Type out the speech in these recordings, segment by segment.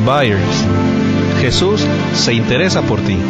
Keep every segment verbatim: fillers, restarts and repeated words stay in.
Byers. Jesús se interesa por ti.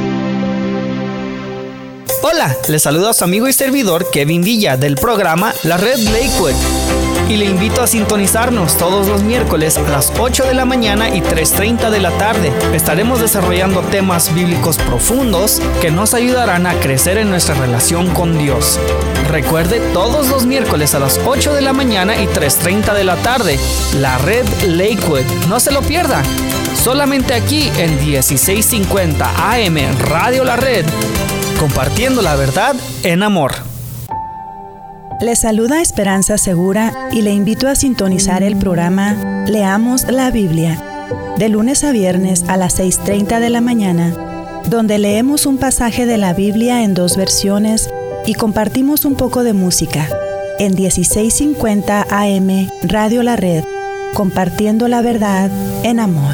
Hola, les saluda a su amigo y servidor Kevin Villa del programa La Red Lakewood y le invito a sintonizarnos todos los miércoles a las ocho de la mañana y tres treinta de la tarde. Estaremos desarrollando temas bíblicos profundos que nos ayudarán a crecer en nuestra relación con Dios. Recuerde, todos los miércoles a las ocho de la mañana y tres treinta de la tarde, La Red Lakewood. No se lo pierda. Solamente aquí en dieciséis cincuenta A M Radio La Red, compartiendo la verdad en amor. Le saluda Esperanza Segura y le invito a sintonizar el programa Leamos la Biblia, de lunes a viernes a las seis treinta de la mañana, donde leemos un pasaje de la Biblia en dos versiones y compartimos un poco de música, en dieciséis cincuenta A M Radio La Red, compartiendo la verdad en amor.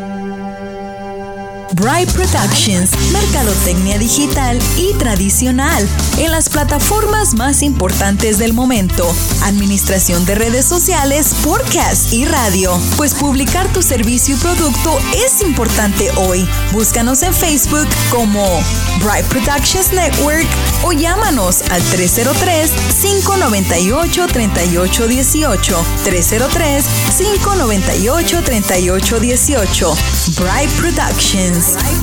Bright Productions, mercadotecnia digital y tradicional en las plataformas más importantes del momento, administración de redes sociales, podcast y radio. Pues publicar tu servicio y producto es importante hoy. Búscanos en Facebook como Bright Productions Network o llámanos al tres cero tres, cinco nueve ocho, tres ocho uno ocho, tres cero tres, cinco nueve ocho, tres ocho uno ocho. Bright Productions.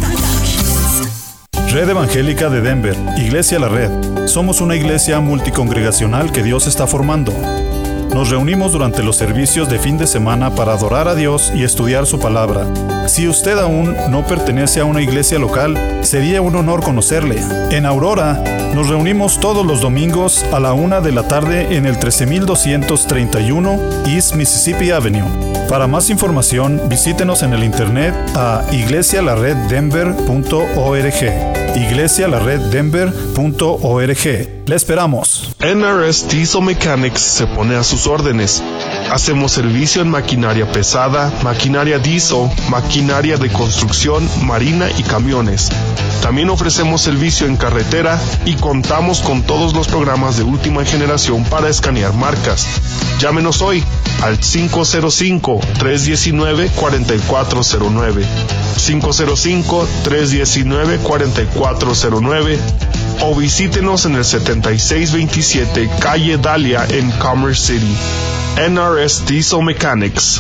Red Evangélica de Denver, Iglesia La Red. Somos una iglesia multicongregacional que Dios está formando. Nos reunimos durante los servicios de fin de semana para adorar a Dios y estudiar su palabra. Si usted aún no pertenece a una iglesia local, sería un honor conocerle. En Aurora, nos reunimos todos los domingos a la una de la tarde en el trece mil doscientos treinta y uno East Mississippi Avenue. Para más información, visítenos en el internet a iglesia la red denver punto org. iglesia la red denver punto org. ¡Le esperamos! N R S Diesel Mechanics se pone a sus órdenes. Hacemos servicio en maquinaria pesada, maquinaria diesel, maquinaria de construcción, marina y camiones. También ofrecemos servicio en carretera y contamos con todos los programas de última generación para escanear marcas. Llámenos hoy al cinco cero cinco, tres uno nueve, cuatro cuatro cero nueve, cinco cero cinco, tres uno nueve, cuatro cuatro cero nueve o visítenos en el setenta y seis veintisiete Calle Dahlia en Commerce City. N R S Diesel Mechanics.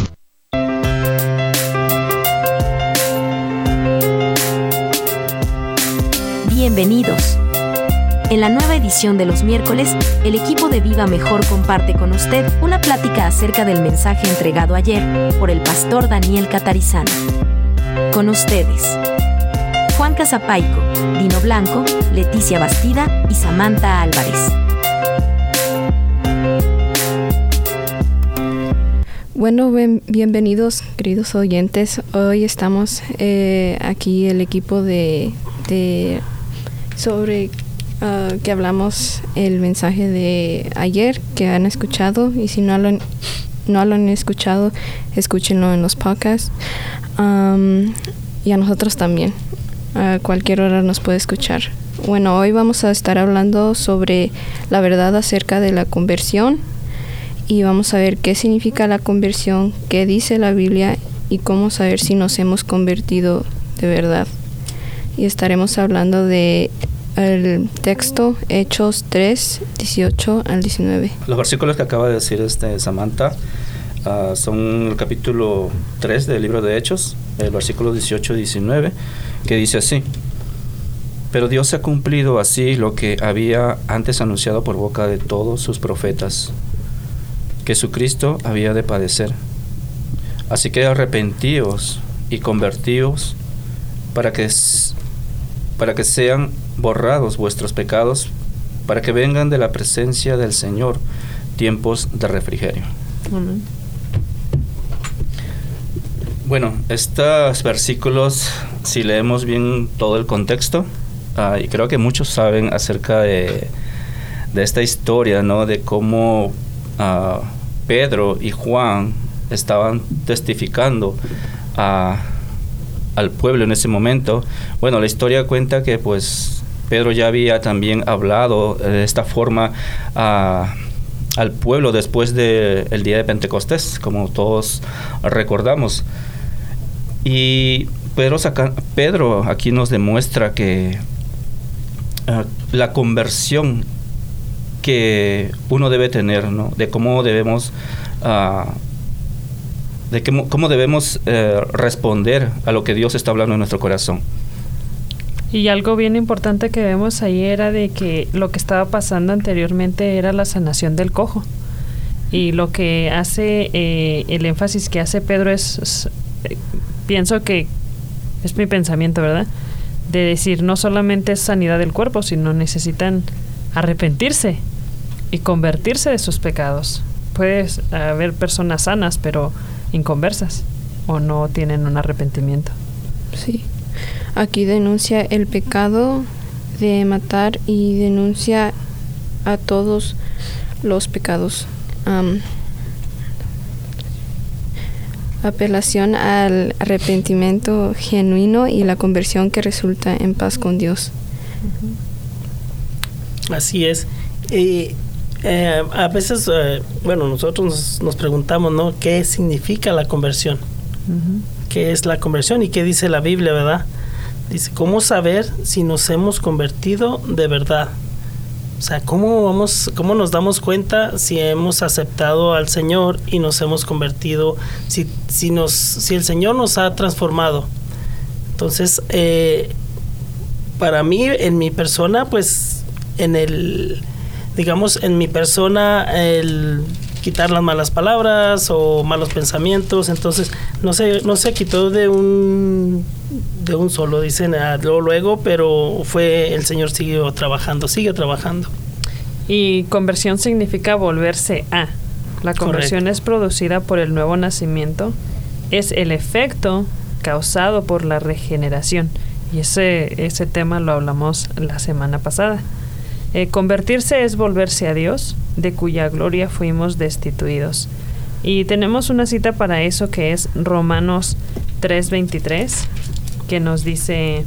Bienvenidos. En la nueva edición de los miércoles, el equipo de Viva Mejor comparte con usted una plática acerca del mensaje entregado ayer por el pastor Daniel Catarizano. Con ustedes, Juan Casapaico, Dino Blanco, Leticia Bastida y Samantha Álvarez. Bueno, bien, bienvenidos, queridos oyentes. Hoy estamos eh, aquí el equipo de, de sobre uh, que hablamos el mensaje de ayer que han escuchado, y si no lo han, no lo han escuchado, escúchenlo en los podcasts. Um, y a nosotros también. A cualquier hora nos puede escuchar. Bueno, hoy vamos a estar hablando sobre la verdad acerca de la conversión. Y vamos a ver qué significa la conversión, qué dice la Biblia y cómo saber si nos hemos convertido de verdad. Y estaremos hablando de el texto Hechos tres, dieciocho al diecinueve. Los versículos que acaba de decir este Samantha uh, son el capítulo tres del libro de Hechos, el versículo dieciocho y diecinueve, que dice así: Pero Dios ha cumplido así lo que había antes anunciado por boca de todos sus profetas, que su Cristo había de padecer. Así que arrepentíos y convertíos para que, para que sean borrados vuestros pecados, para que vengan de la presencia del Señor tiempos de refrigerio. Uh-huh. Bueno, estos versículos, si leemos bien todo el contexto, uh, y creo que muchos saben acerca de, de esta historia, ¿no? De cómo Uh, Pedro y Juan estaban testificando a, al pueblo en ese momento. Bueno, la historia cuenta que pues Pedro ya había también hablado de esta forma uh, al pueblo después del día de Pentecostés, como todos recordamos. Y Pedro, saca, Pedro aquí nos demuestra que uh, la conversión que uno debe tener, ¿no? De cómo debemos uh, de cómo, cómo debemos uh, responder a lo que Dios está hablando en nuestro corazón. Y algo bien importante que vemos ahí era de que lo que estaba pasando anteriormente era la sanación del cojo. Y lo que hace, eh, el énfasis que hace Pedro es, es eh, pienso que es mi pensamiento, ¿verdad? De decir, no solamente es sanidad del cuerpo, sino necesitan arrepentirse y convertirse de sus pecados. Puede haber personas sanas, pero inconversas, o no tienen un arrepentimiento. Sí. Aquí denuncia el pecado de matar y denuncia a todos los pecados. Um, apelación al arrepentimiento genuino y la conversión que resulta en paz con Dios. Así es. Y eh, a veces, eh, bueno, nosotros nos, nos preguntamos, ¿no? ¿Qué significa la conversión? Uh-huh. ¿Qué es la conversión y qué dice la Biblia, verdad? Dice, ¿cómo saber si nos hemos convertido de verdad? O sea, ¿cómo vamos, cómo nos damos cuenta si hemos aceptado al Señor y nos hemos convertido, si, si, nos, si el Señor nos ha transformado? Entonces, eh, para mí, en mi persona, pues, en el, digamos, en mi persona, el quitar las malas palabras o malos pensamientos, entonces, no se, no se quitó de un... de un solo, dicen ah, luego, luego, pero fue el Señor siguió trabajando, sigue trabajando. Y conversión significa volverse a. La conversión Correcto. Es producida por el nuevo nacimiento, es el efecto causado por la regeneración. Y ese, ese tema lo hablamos la semana pasada. Eh, convertirse es volverse a Dios, de cuya gloria fuimos destituidos. Y tenemos una cita para eso que es Romanos tres veintitrés, que nos dice: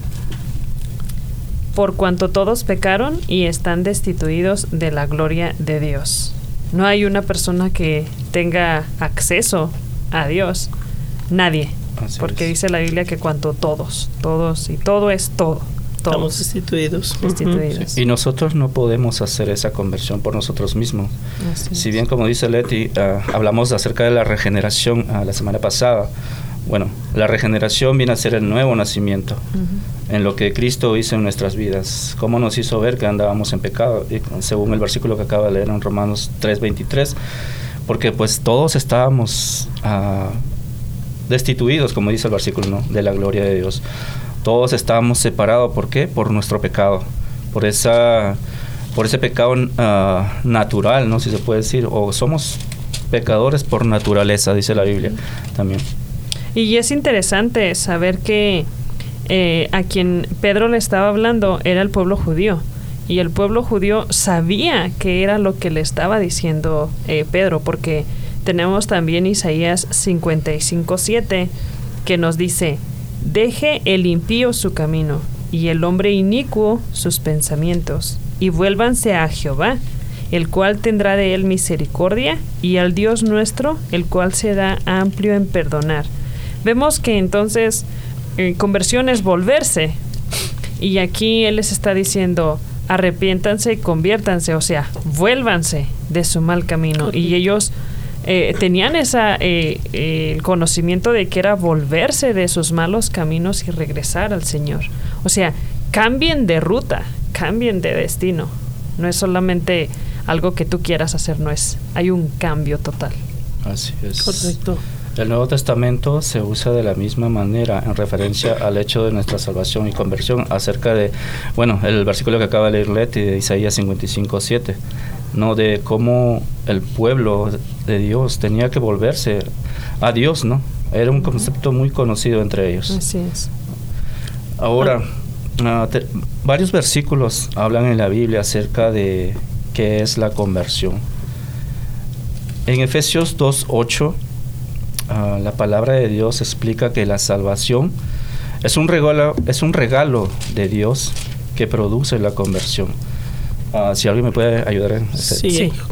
por cuanto todos pecaron y están destituidos de la gloria de Dios. No hay una persona que tenga acceso a Dios, nadie, Así porque es. Dice la Biblia que cuanto todos, todos y todo es todo. Todos. Estamos destituidos. destituidos. Sí. Y nosotros no podemos hacer esa conversión por nosotros mismos. Así si bien, como dice Leti, uh, hablamos acerca de la regeneración uh, la semana pasada. Bueno, la regeneración viene a ser el nuevo nacimiento, uh-huh. en lo que Cristo hizo en nuestras vidas. Cómo nos hizo ver que andábamos en pecado, y según el versículo que acaba de leer en Romanos tres veintitrés, porque pues todos estábamos uh, destituidos, como dice el versículo, ¿no?, de la gloria de Dios. Todos estábamos separados, ¿por qué? Por nuestro pecado, por esa, por ese pecado uh, natural, ¿no?, si se puede decir, o somos pecadores por naturaleza, dice la Biblia también. Y es interesante saber que eh, a quien Pedro le estaba hablando era el pueblo judío, y el pueblo judío sabía que era lo que le estaba diciendo eh, Pedro, porque tenemos también Isaías cincuenta y cinco siete, que nos dice: deje el impío su camino, y el hombre inicuo sus pensamientos, y vuélvanse a Jehová, el cual tendrá de él misericordia, y al Dios nuestro, el cual será amplio en perdonar. Vemos que entonces eh, conversión es volverse, y aquí él les está diciendo: arrepiéntanse y conviértanse, o sea, vuélvanse de su mal camino. Y ellos eh, tenían esa eh, eh, el conocimiento de que era volverse de sus malos caminos y regresar al Señor. O sea, cambien de ruta, cambien de destino. No es solamente algo que tú quieras hacer, no es, hay un cambio total. Así es. Correcto. El Nuevo Testamento se usa de la misma manera en referencia al hecho de nuestra salvación y conversión, acerca de, bueno, el versículo que acaba de leer Leti de Isaías cincuenta y cinco siete, ¿no?, de cómo el pueblo de Dios tenía que volverse a Dios, ¿no? Era un concepto muy conocido entre ellos. Así es. Ahora, uh, te, varios versículos hablan en la Biblia acerca de qué es la conversión. En Efesios dos ocho, Uh, la palabra de Dios explica que la salvación es un regalo, es un regalo de Dios que produce la conversión. Uh, si alguien me puede ayudar en ese. Sí. sí.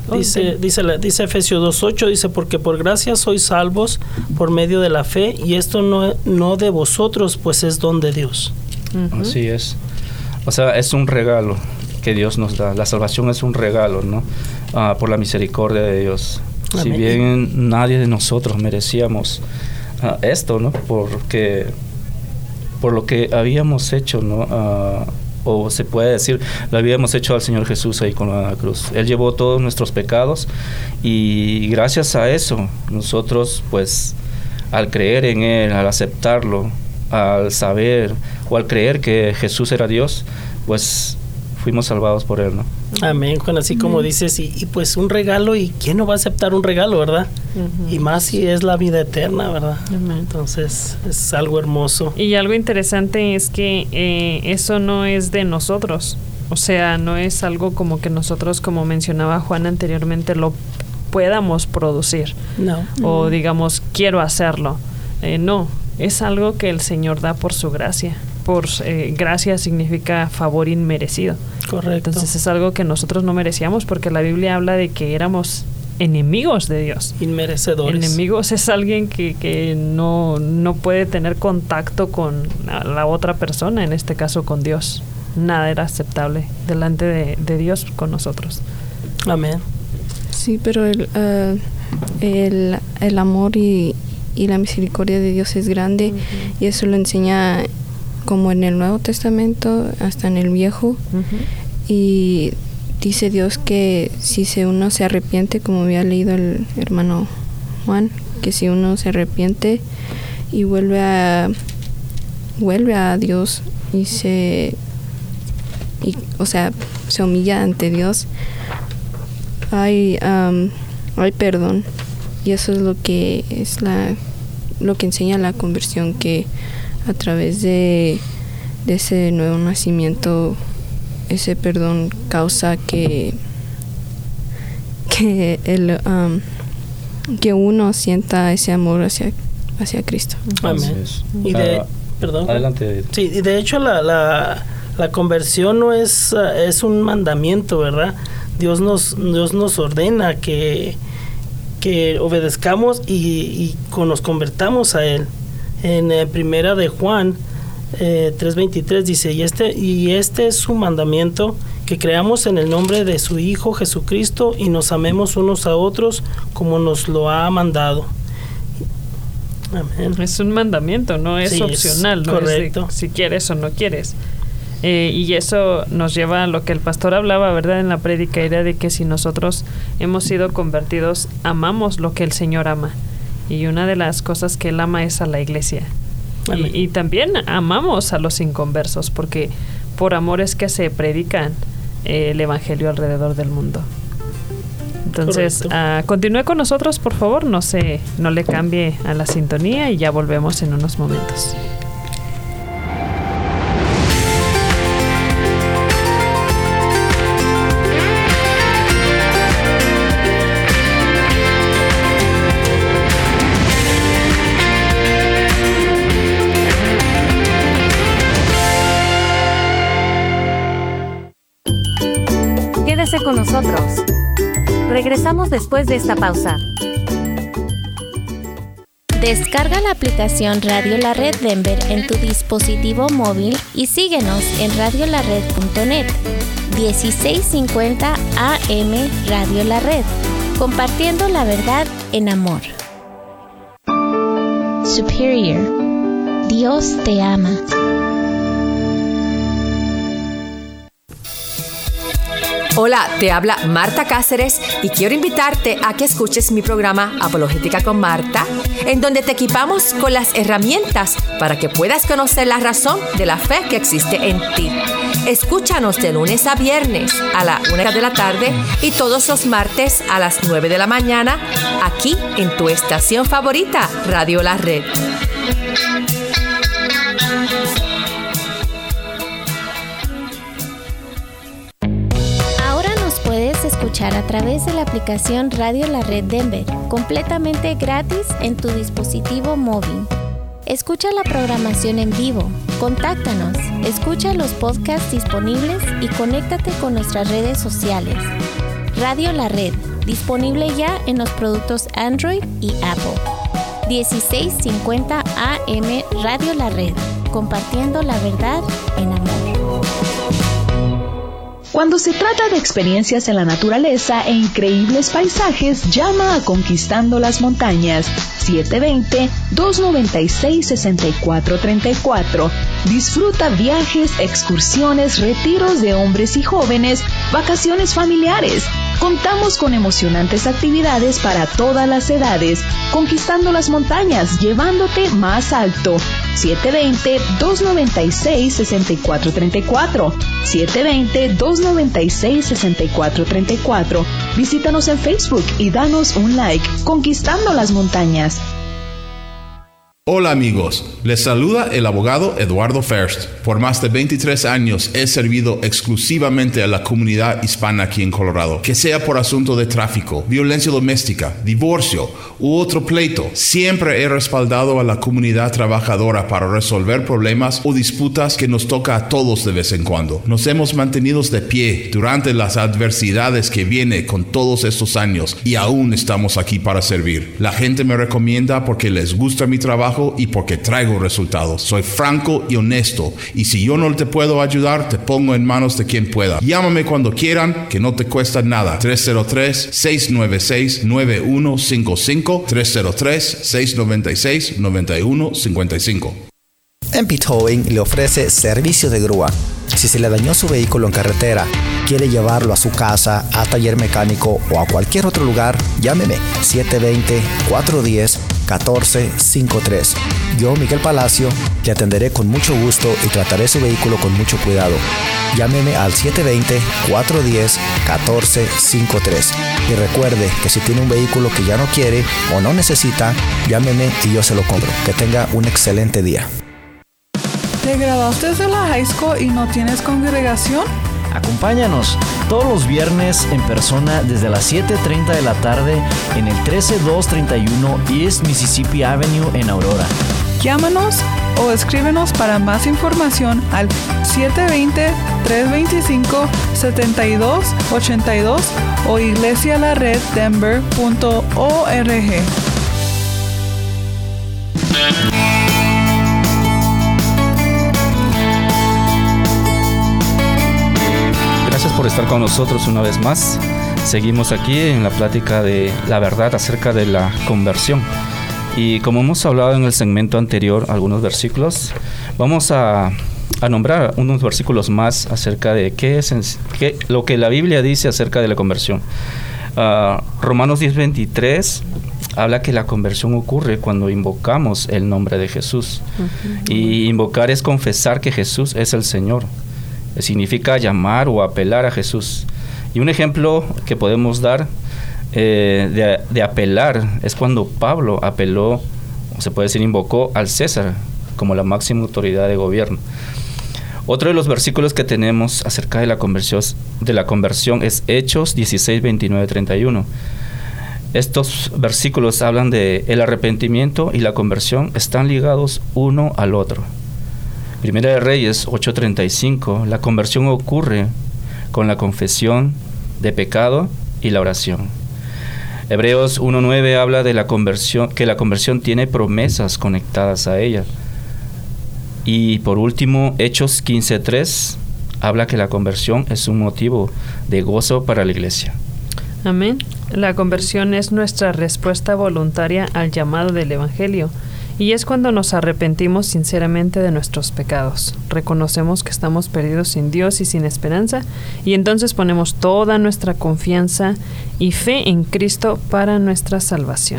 Dice, dice, la, dice Efesios dos ocho, dice, porque por gracia sois salvos por medio de la fe, y esto no, no de vosotros, pues es don de Dios. Uh-huh. Así es. O sea, es un regalo que Dios nos da. La salvación es un regalo, ¿no? Uh, por la misericordia de Dios. Amén. Si bien nadie de nosotros merecíamos uh, esto, ¿no? Porque por lo que habíamos hecho, ¿no? Uh, o se puede decir, lo habíamos hecho al Señor Jesús ahí con la cruz. Él llevó todos nuestros pecados y gracias a eso nosotros, pues, al creer en Él, al aceptarlo, al saber o al creer que Jesús era Dios, pues fuimos salvados por Él, ¿no? Amén, Juan, así como dices, y, y pues un regalo, y ¿quién no va a aceptar un regalo, verdad? Uh-huh. Y más si es la vida eterna, ¿verdad? Uh-huh. Entonces es algo hermoso. Y algo interesante es que eh, eso no es de nosotros, o sea, no es algo como que nosotros, como mencionaba Juan anteriormente, lo podamos producir. No. O digamos, quiero hacerlo. Eh, no, es algo que el Señor da por su gracia. Por eh, gracia significa favor inmerecido. Correcto. Entonces es algo que nosotros no merecíamos, porque la Biblia habla de que éramos enemigos de Dios. Inmerecedores. Enemigos es alguien que, que no, no puede tener contacto con la, la otra persona, en este caso con Dios. Nada era aceptable delante de, de Dios con nosotros. Amén. Sí, pero el, uh, el, el amor y, y la misericordia de Dios es grande, uh-huh. y eso lo enseña como en el Nuevo Testamento hasta en el Viejo. Uh-huh. Y dice Dios que si se uno se arrepiente, como había leído el hermano Juan, que si uno se arrepiente y vuelve a vuelve a Dios y se y, o sea, se humilla ante Dios, hay um, hay perdón, y eso es lo que es la lo que enseña la conversión, que a través de, de ese nuevo nacimiento, ese perdón causa que que el um, que uno sienta ese amor hacia hacia Cristo. Amén. Y de, uh, perdón. Adelante. Sí, y de hecho la la, la conversión no es uh, es un mandamiento, ¿verdad? Dios nos Dios nos ordena que que obedezcamos y, y nos convertamos a Él. En eh, primera de Juan eh, tres veintitrés dice, y este, y este es su mandamiento, que creamos en el nombre de su Hijo Jesucristo y nos amemos unos a otros como nos lo ha mandado. Amén. Es un mandamiento, no es sí, opcional, es no correcto. Es de, si quieres o no quieres. Eh, y eso nos lleva a lo que el pastor hablaba, ¿verdad? En la prédica, era de que si nosotros hemos sido convertidos, amamos lo que el Señor ama. Y una de las cosas que Él ama es a la iglesia. Y, y también amamos a los inconversos, porque por amor es que se predican eh, el evangelio alrededor del mundo. Entonces, uh, continúe con nosotros, por favor, no se, no le cambie a la sintonía, y ya volvemos en unos momentos. Con nosotros. Regresamos después de esta pausa. Descarga la aplicación Radio La Red Denver en tu dispositivo móvil y síguenos en radio la red punto net. dieciséis cincuenta A M Radio La Red, compartiendo la verdad en amor. Superior, Dios te ama. Hola, te habla Marta Cáceres y quiero invitarte a que escuches mi programa Apologética con Marta, en donde te equipamos con las herramientas para que puedas conocer la razón de la fe que existe en ti. Escúchanos de lunes a viernes a la una de la tarde y todos los martes a las nueve de la mañana, aquí en tu estación favorita, Radio La Red. Escuchar a través de la aplicación Radio La Red Denver, completamente gratis en tu dispositivo móvil. Escucha la programación en vivo, contáctanos, escucha los podcasts disponibles y conéctate con nuestras redes sociales. Radio La Red, disponible ya en los productos Android y Apple. dieciséis cincuenta A M Radio La Red, compartiendo la verdad en amor. Cuando se trata de experiencias en la naturaleza e increíbles paisajes, llama a Conquistando las Montañas, siete dos cero, dos nueve seis, seis cuatro tres cuatro. Disfruta viajes, excursiones, retiros de hombres y jóvenes, vacaciones familiares. Contamos con emocionantes actividades para todas las edades. Conquistando las Montañas, llevándote más alto. siete dos cero, dos nueve seis, seis cuatro tres cuatro. siete dos cero, dos nueve seis, seis cuatro tres cuatro. Visítanos en Facebook y danos un like. Conquistando las Montañas. Hola amigos, les saluda el abogado Eduardo First. Por más de veintitrés años he servido exclusivamente a la comunidad hispana aquí en Colorado. Que sea por asunto de tráfico, violencia doméstica, divorcio u otro pleito, siempre he respaldado a la comunidad trabajadora para resolver problemas o disputas que nos toca a todos de vez en cuando. Nos hemos mantenido de pie durante las adversidades que viene con todos estos años y aún estamos aquí para servir. La gente me recomienda porque les gusta mi trabajo y porque traigo resultados. Soy franco y honesto, y si yo no te puedo ayudar, te pongo en manos de quien pueda. Llámame cuando quieran, que no te cuesta nada. tres cero tres, seis nueve seis, nueve uno cinco cinco, tres cero tres, seis nueve seis, nueve uno cinco cinco. M P Towing le ofrece servicio de grúa. Si se le dañó su vehículo en carretera, quiere llevarlo a su casa, a taller mecánico o a cualquier otro lugar, llámeme siete dos cero, cuatro uno cero, uno cuatro cinco tres. Yo, Miguel Palacio, le atenderé con mucho gusto y trataré su vehículo con mucho cuidado. Llámeme al siete dos cero, cuatro uno cero, uno cuatro cinco tres. Y recuerde que si tiene un vehículo que ya no quiere o no necesita, llámeme y yo se lo compro. Que tenga un excelente día. ¿Te graduaste de la high school y no tienes congregación? Acompáñanos todos los viernes en persona desde las siete treinta de la tarde en el trece mil doscientos treinta y uno East Mississippi Avenue en Aurora. Llámanos o escríbenos para más información al siete dos cero, tres dos cinco, siete dos ocho dos o iglesia la red denver punto org. Gracias por estar con nosotros una vez más. Seguimos aquí en la plática de la verdad acerca de la conversión. Y como hemos hablado en el segmento anterior, algunos versículos, vamos a, a nombrar unos versículos más acerca de qué es qué, lo que la Biblia dice acerca de la conversión. Uh, Romanos diez veintitrés habla que la conversión ocurre cuando invocamos el nombre de Jesús. Uh-huh. Y invocar es confesar que Jesús es el Señor. Significa llamar o apelar a Jesús. Y un ejemplo que podemos dar eh, de, de apelar es cuando Pablo apeló, o se puede decir invocó al César como la máxima autoridad de gobierno. Otro de los versículos que tenemos acerca de la conversión, de la conversión es Hechos dieciséis, veintinueve, treinta y uno. Estos versículos hablan de el arrepentimiento y la conversión están ligados uno al otro. Primera de Reyes ocho treinta y cinco, la conversión ocurre con la confesión de pecado y la oración. Hebreos uno nueve habla de la conversión, que la conversión tiene promesas conectadas a ella. Y por último, Hechos quince tres habla que la conversión es un motivo de gozo para la iglesia. Amén. La conversión es nuestra respuesta voluntaria al llamado del Evangelio. Y es cuando nos arrepentimos sinceramente de nuestros pecados. Reconocemos que estamos perdidos sin Dios y sin esperanza, y entonces ponemos toda nuestra confianza y fe en Cristo para nuestra salvación.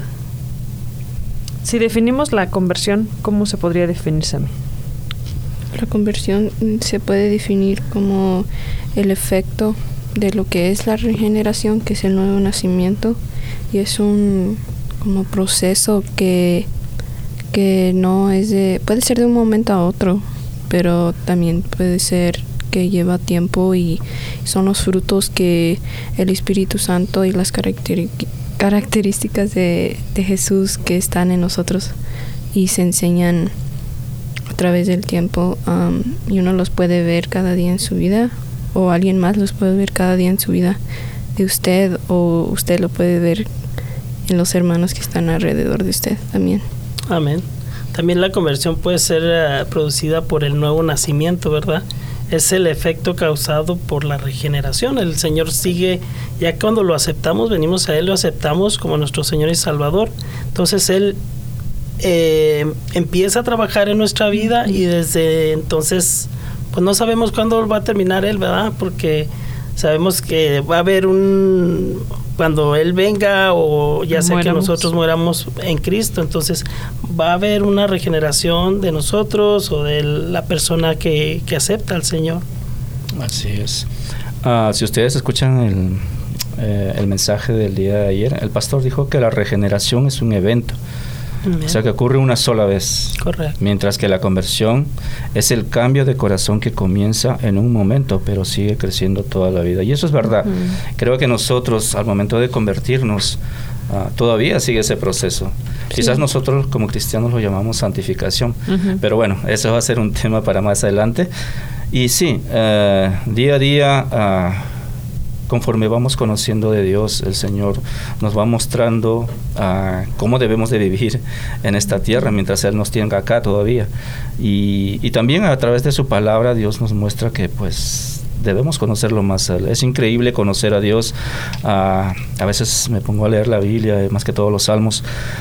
Si definimos la conversión, ¿cómo se podría definir, Sammy? La conversión se puede definir como el efecto de lo que es la regeneración, que es el nuevo nacimiento, y es un como proceso que que no es de, puede ser de un momento a otro, pero también puede ser que lleva tiempo y son los frutos que el Espíritu Santo y las caracteri- características de, de Jesús que están en nosotros y se enseñan a través del tiempo, um, y uno los puede ver cada día en su vida, o alguien más los puede ver cada día en su vida, de usted, o usted lo puede ver en los hermanos que están alrededor de usted también. Amén. También la conversión puede ser uh, producida por el nuevo nacimiento, ¿verdad? Es el efecto causado por la regeneración. El Señor sigue, ya cuando lo aceptamos, venimos a Él, lo aceptamos como nuestro Señor y Salvador. Entonces Él eh, empieza a trabajar en nuestra vida, y desde entonces, pues no sabemos cuándo va a terminar Él, ¿verdad? Porque sabemos que va a haber un... cuando Él venga, o ya sea que nosotros muéramos en Cristo, entonces va a haber una regeneración de nosotros o de la persona que, que acepta al Señor. Así es. Uh, si ustedes escuchan el, eh, el mensaje del día de ayer, el pastor dijo que la regeneración es un evento. Bien. O sea, que ocurre una sola vez. Correcto. Mientras que la conversión es el cambio de corazón que comienza en un momento, pero sigue creciendo toda la vida. Y eso es verdad. Uh-huh. Creo que nosotros, al momento de convertirnos, uh, todavía sigue ese proceso. Sí. Quizás nosotros como cristianos lo llamamos santificación. Uh-huh. Pero bueno, eso va a ser un tema para más adelante. Y sí, uh, día a día... Uh, conforme vamos conociendo de Dios, el Señor nos va mostrando uh, cómo debemos de vivir en esta tierra mientras Él nos tenga acá todavía. Y, y también a través de su palabra Dios nos muestra que pues debemos conocerlo más. Es increíble conocer a Dios. Uh, a veces me pongo a leer la Biblia, más que todos los salmos,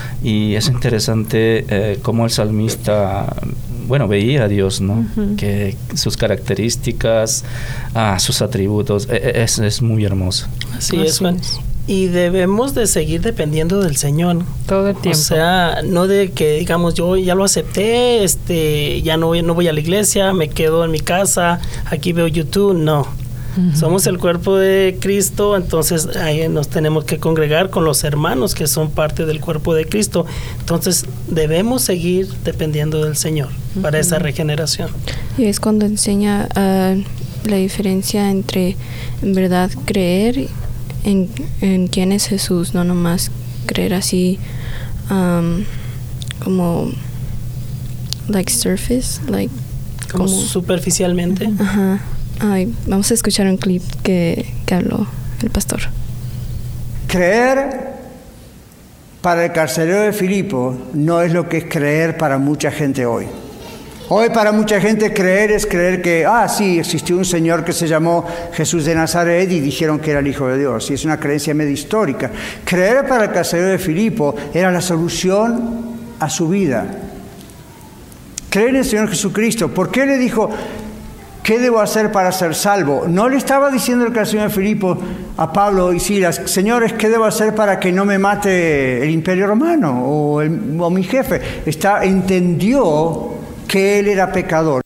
y es interesante eh, cómo el salmista... bueno, veía a Dios, ¿no? Uh-huh. Que sus características, ah, sus atributos, es, es muy hermoso. Así es, Juan. Y debemos de seguir dependiendo del Señor todo el tiempo. O sea, no de que digamos yo ya lo acepté, este, ya no voy, no voy a la iglesia, me quedo en mi casa, aquí veo YouTube, no. Uh-huh. Somos el cuerpo de Cristo, entonces ahí nos tenemos que congregar con los hermanos que son parte del cuerpo de Cristo. Entonces debemos seguir dependiendo del Señor uh-huh. para esa regeneración. Y es cuando enseña uh, la diferencia entre en verdad creer en, en quién es Jesús, no nomás creer así um, como like surface, like como, como superficialmente. Ajá. Ay, vamos a escuchar un clip que, que habló el pastor. Creer para el carcelero de Filipo no es lo que es creer para mucha gente hoy. Hoy para mucha gente creer es creer que, ah, sí, existió un señor que se llamó Jesús de Nazaret y dijeron que era el Hijo de Dios. Y es una creencia medio histórica. Creer para el carcelero de Filipo era la solución a su vida. Creer en el Señor Jesucristo. ¿Por qué le dijo... ¿qué debo hacer para ser salvo? No le estaba diciendo el carcelero de Filipo a Pablo y Silas, señores, ¿qué debo hacer para que no me mate el Imperio Romano o, el, o mi jefe? Está, entendió que él era pecador.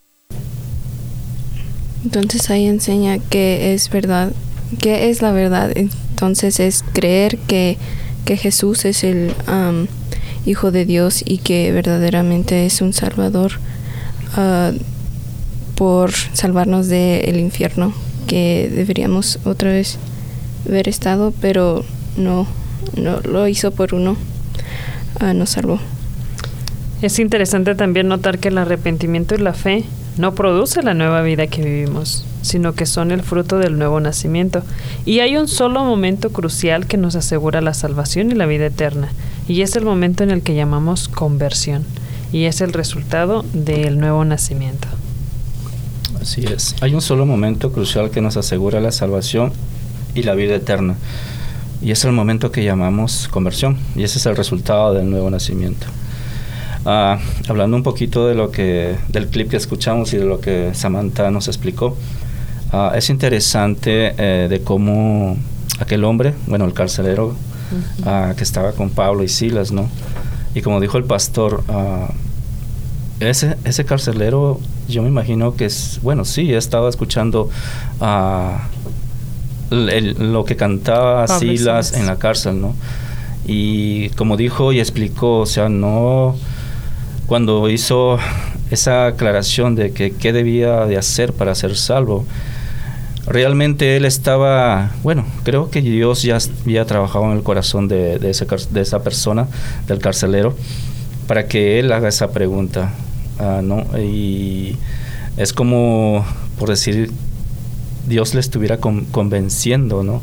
Entonces ahí enseña que es verdad, que es la verdad. Entonces es creer que, que Jesús es el um, Hijo de Dios y que verdaderamente es un Salvador. Uh, por salvarnos del infierno, que deberíamos otra vez haber estado, pero no, no lo hizo por uno, uh, nos salvó. Es interesante también notar que el arrepentimiento y la fe no produce la nueva vida que vivimos, sino que son el fruto del nuevo nacimiento. Y hay un solo momento crucial que nos asegura la salvación y la vida eterna, y es el momento en el que llamamos conversión, y es el resultado del nuevo nacimiento. Así es. Hay un solo momento crucial que nos asegura la salvación y la vida eterna. Y es el momento que llamamos conversión. Y ese es el resultado del nuevo nacimiento. Uh, hablando un poquito de lo que, del clip que escuchamos y de lo que Samantha nos explicó, uh, es interesante uh, de cómo aquel hombre, bueno, el carcelero uh-huh. uh, que estaba con Pablo y Silas, ¿no? Y como dijo el pastor, uh, ese, ese carcelero, yo me imagino que es, bueno, sí, he estado escuchando uh, el, el, lo que cantaba Pablo Silas, Silas en la cárcel, ¿no? Y como dijo y explicó, o sea, no, cuando hizo esa aclaración de que qué debía de hacer para ser salvo, realmente él estaba, bueno, creo que Dios ya había trabajado en el corazón de, de, ese, de esa persona, del carcelero, para que él haga esa pregunta, uh, ¿no? Y es como, por decir, Dios le estuviera con, convenciendo, ¿no?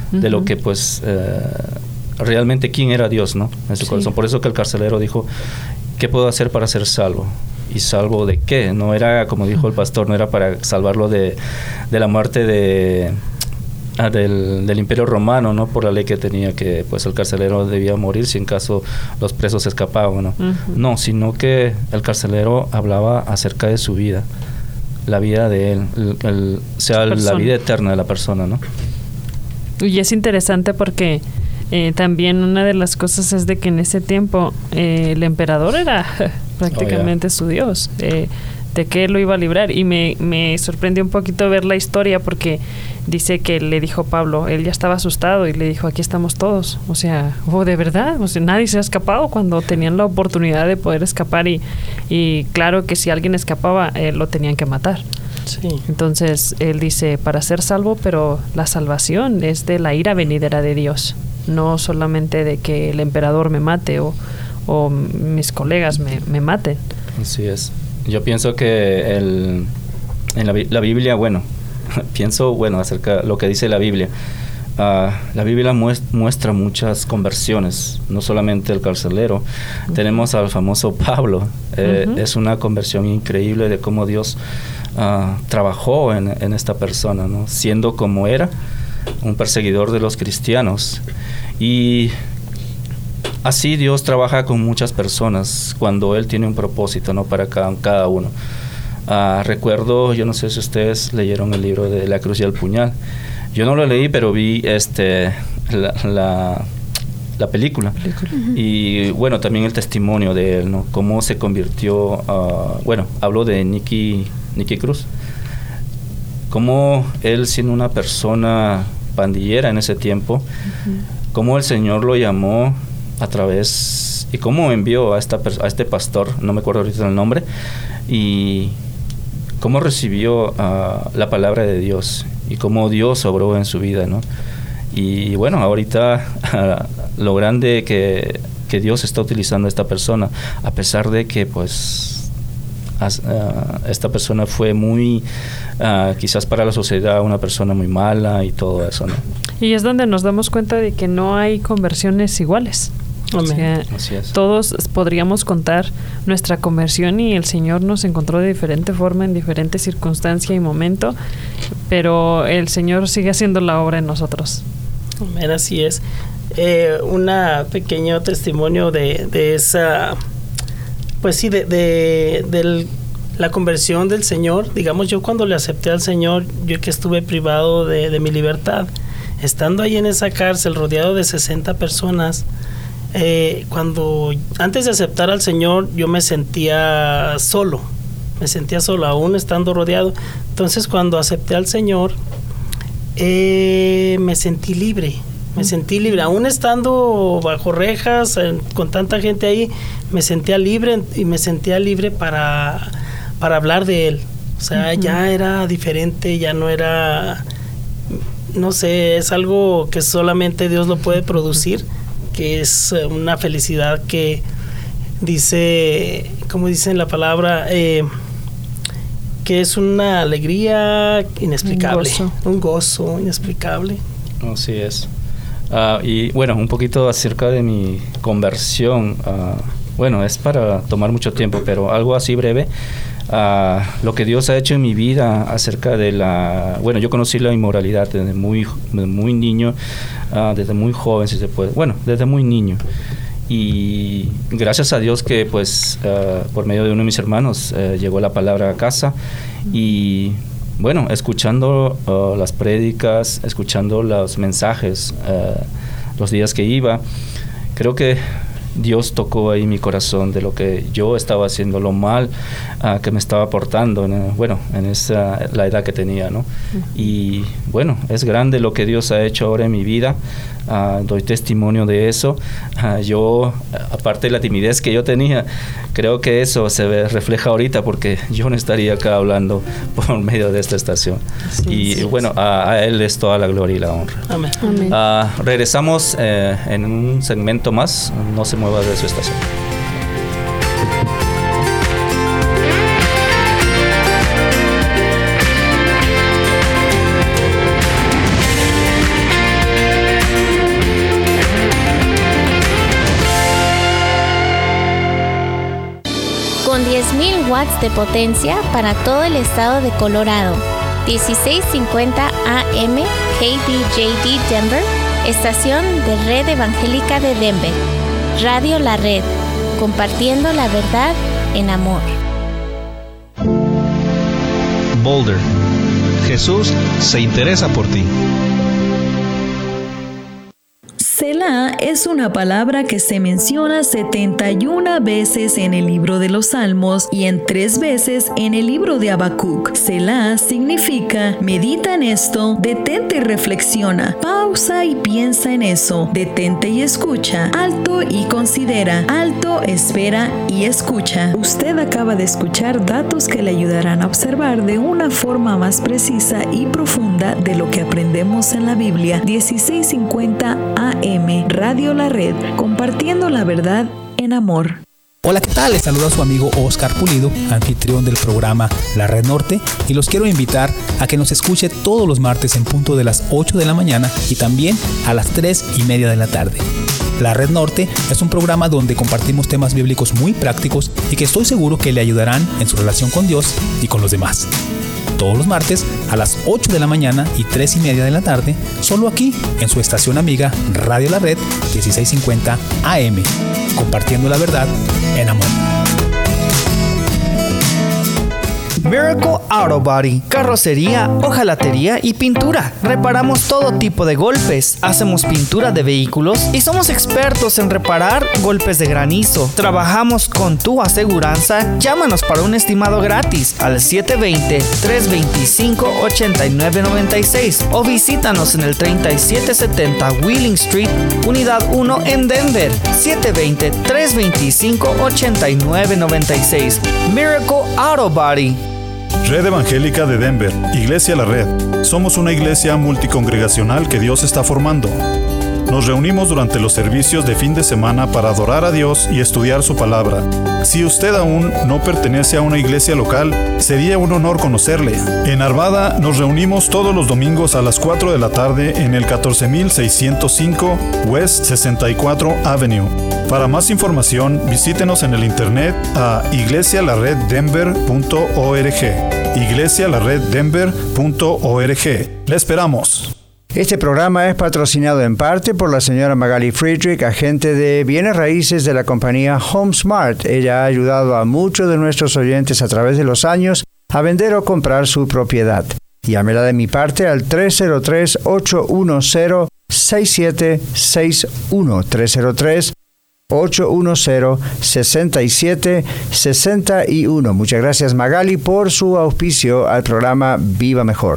uh-huh. de lo Ujú. que pues eh, realmente quién era Dios, ¿no? En su Sí. corazón. Por eso que el carcelero dijo, ¿qué puedo hacer para ser salvo? ¿Y salvo de qué? No era, como dijo el pastor, no era para salvarlo de, de la muerte de... Ah, del, del Imperio Romano, ¿no? Por la ley que tenía, que pues el carcelero debía morir si en caso los presos escapaban, ¿no? Ujú. No, sino que el carcelero hablaba acerca de su vida, la vida de él, el, el, o sea, la persona. vida eterna de la persona, ¿no? Y es interesante porque eh, también una de las cosas es de que en ese tiempo eh, el emperador era prácticamente Oh, yeah. su dios. Eh, de que él lo iba a librar. Y me, me sorprendió un poquito ver la historia porque dice que le dijo Pablo, él ya estaba asustado y le dijo, aquí estamos todos. O sea, oh, de verdad, o sea, nadie se ha escapado cuando tenían la oportunidad de poder escapar y, y claro que si alguien escapaba, eh, lo tenían que matar. Sí. Entonces, él dice, para ser salvo, pero la salvación es de la ira venidera de Dios, no solamente de que el emperador me mate o, o mis colegas me, me maten. Así es. Yo pienso que el, en la, la Biblia, bueno, pienso, bueno, acerca de lo que dice la Biblia. Uh, la Biblia muestra muchas conversiones, no solamente el carcelero. Uh-huh. Tenemos al famoso Pablo. Eh, uh-huh. Es una conversión increíble de cómo Dios uh, trabajó en, en esta persona, ¿no? Siendo como era, un perseguidor de los cristianos. Y así Dios trabaja con muchas personas cuando Él tiene un propósito, ¿no? Para cada, cada uno. Uh, recuerdo, yo no sé si ustedes leyeron el libro de La Cruz y el Puñal. Yo no lo leí, pero vi este la, la, la película. película. Uh-huh. Y bueno, también el testimonio de él, ¿no? Cómo se convirtió, uh, bueno, hablo de Nicky, Nicky Cruz. Cómo él, siendo una persona pandillera en ese tiempo, uh-huh. cómo el Señor lo llamó a través, y cómo envió a, esta, a este pastor, no me acuerdo ahorita el nombre, y cómo recibió uh, la palabra de Dios y cómo Dios obró en su vida, ¿no? Y bueno, ahorita uh, lo grande que, que Dios está utilizando a esta persona, a pesar de que pues as, uh, esta persona fue muy, uh, quizás para la sociedad, una persona muy mala y todo eso, ¿no? Y es donde nos damos cuenta de que no hay conversiones iguales. O sea, Así es. Todos podríamos contar nuestra conversión y el Señor nos encontró de diferente forma en diferente circunstancia y momento, pero el Señor sigue haciendo la obra en nosotros. Amén, así es. Eh, una pequeño testimonio de, de esa, pues sí, de, de, de la conversión del Señor. Digamos, yo cuando le acepté al Señor, yo que estuve privado de, de mi libertad, estando ahí en esa cárcel rodeado de sesenta personas, Eh, cuando antes de aceptar al Señor yo me sentía solo, me sentía solo aún estando rodeado. Entonces cuando acepté al Señor eh, me sentí libre, me sentí libre, aún estando bajo rejas eh, con tanta gente ahí, me sentía libre y me sentía libre para, para hablar de Él. O sea, uh-huh. ya era diferente, ya no era, no sé, es algo que solamente Dios lo puede producir, que es una felicidad que dice, como dice en la palabra, eh, que es una alegría inexplicable, un gozo, un gozo inexplicable. Así es. Uh, y bueno, un poquito acerca de mi conversión. Uh, bueno, es para tomar mucho tiempo, pero algo así breve. Uh, lo que Dios ha hecho en mi vida acerca de la... Bueno, yo conocí la inmoralidad desde muy, desde muy niño, uh, desde muy joven, si se puede. Bueno, desde muy niño. Y gracias a Dios que, pues, uh, por medio de uno de mis hermanos, uh, llegó la palabra a casa. Y, bueno, escuchando uh, las prédicas, escuchando los mensajes, uh, los días que iba, creo que Dios tocó ahí mi corazón de lo que yo estaba haciendo, lo mal uh, que me estaba aportando, en, bueno, en esa, la edad que tenía, ¿no? Uh-huh. Y bueno, es grande lo que Dios ha hecho ahora en mi vida. Uh, doy testimonio de eso. Uh, yo, aparte de la timidez que yo tenía, creo que eso se ve, refleja ahorita porque yo no estaría acá hablando por medio de esta estación. Sí, y sí, bueno, sí. A, a Él es toda la gloria y la honra. Amén. Amén. Uh, regresamos eh, en un segmento más. No se mueva de su estación. diez mil watts de potencia para todo el estado de Colorado. dieciséis cincuenta A M K B J D Denver, estación de Red Evangélica de Denver. Radio La Red, compartiendo la verdad en amor. Boulder. Jesús se interesa por ti. Selah es una palabra que se menciona setenta y una veces en el libro de los Salmos y en tres veces en el libro de Habacuc. Selah significa medita en esto, detente y reflexiona, pausa y piensa en eso, detente y escucha, alto y considera, alto, espera y escucha. Usted acaba de escuchar datos que le ayudarán a observar de una forma más precisa y profunda de lo que aprendemos en la Biblia. dieciséis cincuenta A M Radio La Red, compartiendo la verdad en amor. Hola, ¿qué tal? Les saluda a su amigo Oscar Pulido, anfitrión del programa La Red Norte, y los quiero invitar a que nos escuche todos los martes en punto de las ocho de la mañana y también a las tres y media de la tarde. La Red Norte es un programa donde compartimos temas bíblicos muy prácticos y que estoy seguro que le ayudarán en su relación con Dios y con los demás. Todos los martes a las ocho de la mañana y tres y media de la tarde, solo aquí en su estación amiga Radio La Red dieciséis cincuenta A M, compartiendo la verdad en amor. Miracle Auto Body, carrocería, hojalatería y pintura. Reparamos todo tipo de golpes, hacemos pintura de vehículos y somos expertos en reparar golpes de granizo. Trabajamos con tu aseguranza. Llámanos para un estimado gratis al siete dos cero, tres dos cinco, ocho nueve nueve seis o visítanos en el treinta y siete setenta Wheeling Street, Unidad uno en Denver. siete dos cero, tres dos cinco, ocho nueve nueve seis. Miracle Auto Body. Red Evangélica de Denver, Iglesia La Red. Somos una iglesia multicongregacional que Dios está formando. Nos reunimos durante los servicios de fin de semana para adorar a Dios y estudiar su palabra. Si usted aún no pertenece a una iglesia local, sería un honor conocerle. En Arvada nos reunimos todos los domingos a las cuatro de la tarde en el catorce mil seiscientos cinco West sesenta y cuatro Avenue. Para más información, visítenos en el internet a iglesia la red denver punto org. iglesia la red denver punto org. Le esperamos. Este programa es patrocinado en parte por la señora Magali Friedrich, agente de bienes raíces de la compañía HomeSmart. Ella ha ayudado a muchos de nuestros oyentes a través de los años a vender o comprar su propiedad. Llámela de mi parte al tres cero tres, ocho uno cero, seis siete seis uno. tres cero tres, ocho uno cero, seis siete seis uno. Muchas gracias, Magali, por su auspicio al programa Viva Mejor.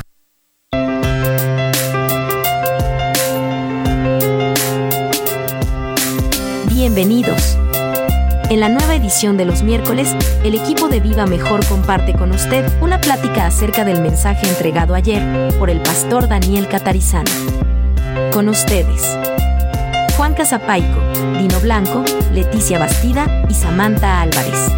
Bienvenidos. En la nueva edición de los miércoles, el equipo de Viva Mejor comparte con usted una plática acerca del mensaje entregado ayer por el pastor Daniel Catarizano. Con ustedes, Juan Casapaico, Dino Blanco, Leticia Bastida y Samantha Álvarez.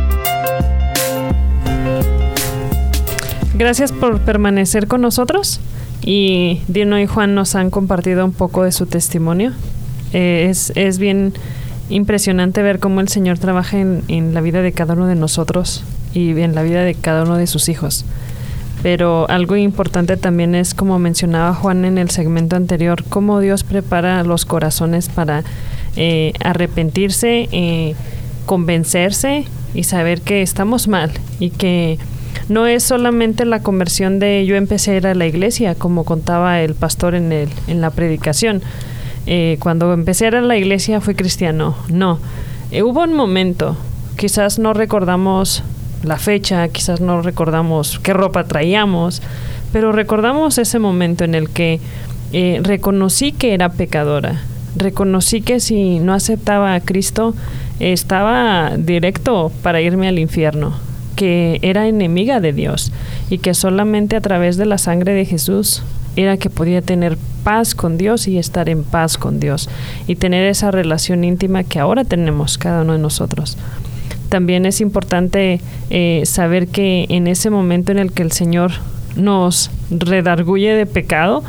Gracias por permanecer con nosotros, y Dino y Juan nos han compartido un poco de su testimonio. Eh, es, es bien impresionante ver cómo el Señor trabaja en, en la vida de cada uno de nosotros y en la vida de cada uno de sus hijos. Pero algo importante también es, como mencionaba Juan en el segmento anterior, cómo Dios prepara los corazones para eh, arrepentirse, eh, convencerse y saber que estamos mal, y que no es solamente la conversión de yo empecé a ir a la iglesia, como contaba el pastor en, el, en la predicación. Eh, cuando empecé a ir a la iglesia fui cristiano. No, eh, hubo un momento, quizás no recordamos la fecha, quizás no recordamos qué ropa traíamos, pero recordamos ese momento en el que eh, reconocí que era pecadora, reconocí que si no aceptaba a Cristo eh, estaba directo para irme al infierno, que era enemiga de Dios y que solamente a través de la sangre de Jesús era que podía tener paz con Dios y estar en paz con Dios y tener esa relación íntima que ahora tenemos cada uno de nosotros. También es importante eh, saber que en ese momento en el que el Señor nos redarguye de pecado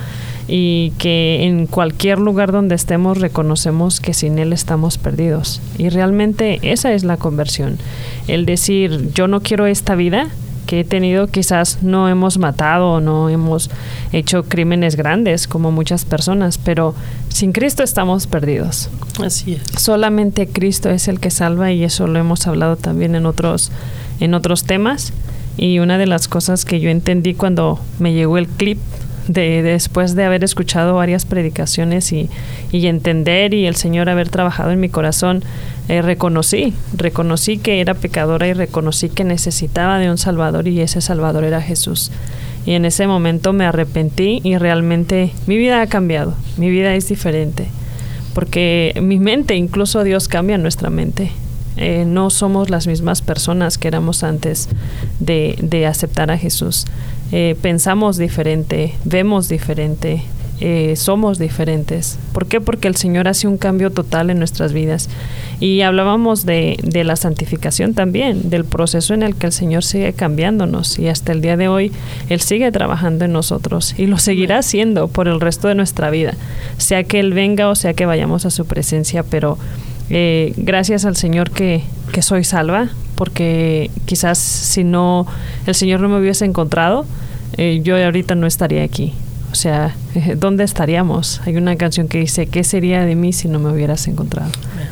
y que en cualquier lugar donde estemos reconocemos que sin Él estamos perdidos. Y realmente esa es la conversión. El decir, yo no quiero esta vida que he tenido, quizás no hemos matado, no hemos hecho crímenes grandes como muchas personas, pero sin Cristo estamos perdidos. Así es. Solamente Cristo es el que salva, y eso lo hemos hablado también en otros, en otros temas. Y una de las cosas que yo entendí cuando me llegó el clip de, de después de haber escuchado varias predicaciones y, y entender, y el Señor haber trabajado en mi corazón, eh, reconocí, reconocí que era pecadora y reconocí que necesitaba de un Salvador, y ese Salvador era Jesús. Y en ese momento me arrepentí y realmente mi vida ha cambiado, mi vida es diferente, porque mi mente, incluso Dios cambia nuestra mente. Eh, no somos las mismas personas que éramos antes de, de aceptar a Jesús. Eh, pensamos diferente, vemos diferente, eh, somos diferentes. ¿Por qué? Porque el Señor hace un cambio total en nuestras vidas. Y hablábamos de, de la santificación también, del proceso en el que el Señor sigue cambiándonos, y hasta el día de hoy Él sigue trabajando en nosotros y lo seguirá haciendo por el resto de nuestra vida, sea que Él venga o sea que vayamos a su presencia. Pero Eh, gracias al Señor que, que soy salva, porque quizás si no, el Señor no me hubiese encontrado, eh, yo ahorita no estaría aquí. O sea, eh, ¿dónde estaríamos? Hay una canción que dice, ¿qué sería de mí si no me hubieras encontrado?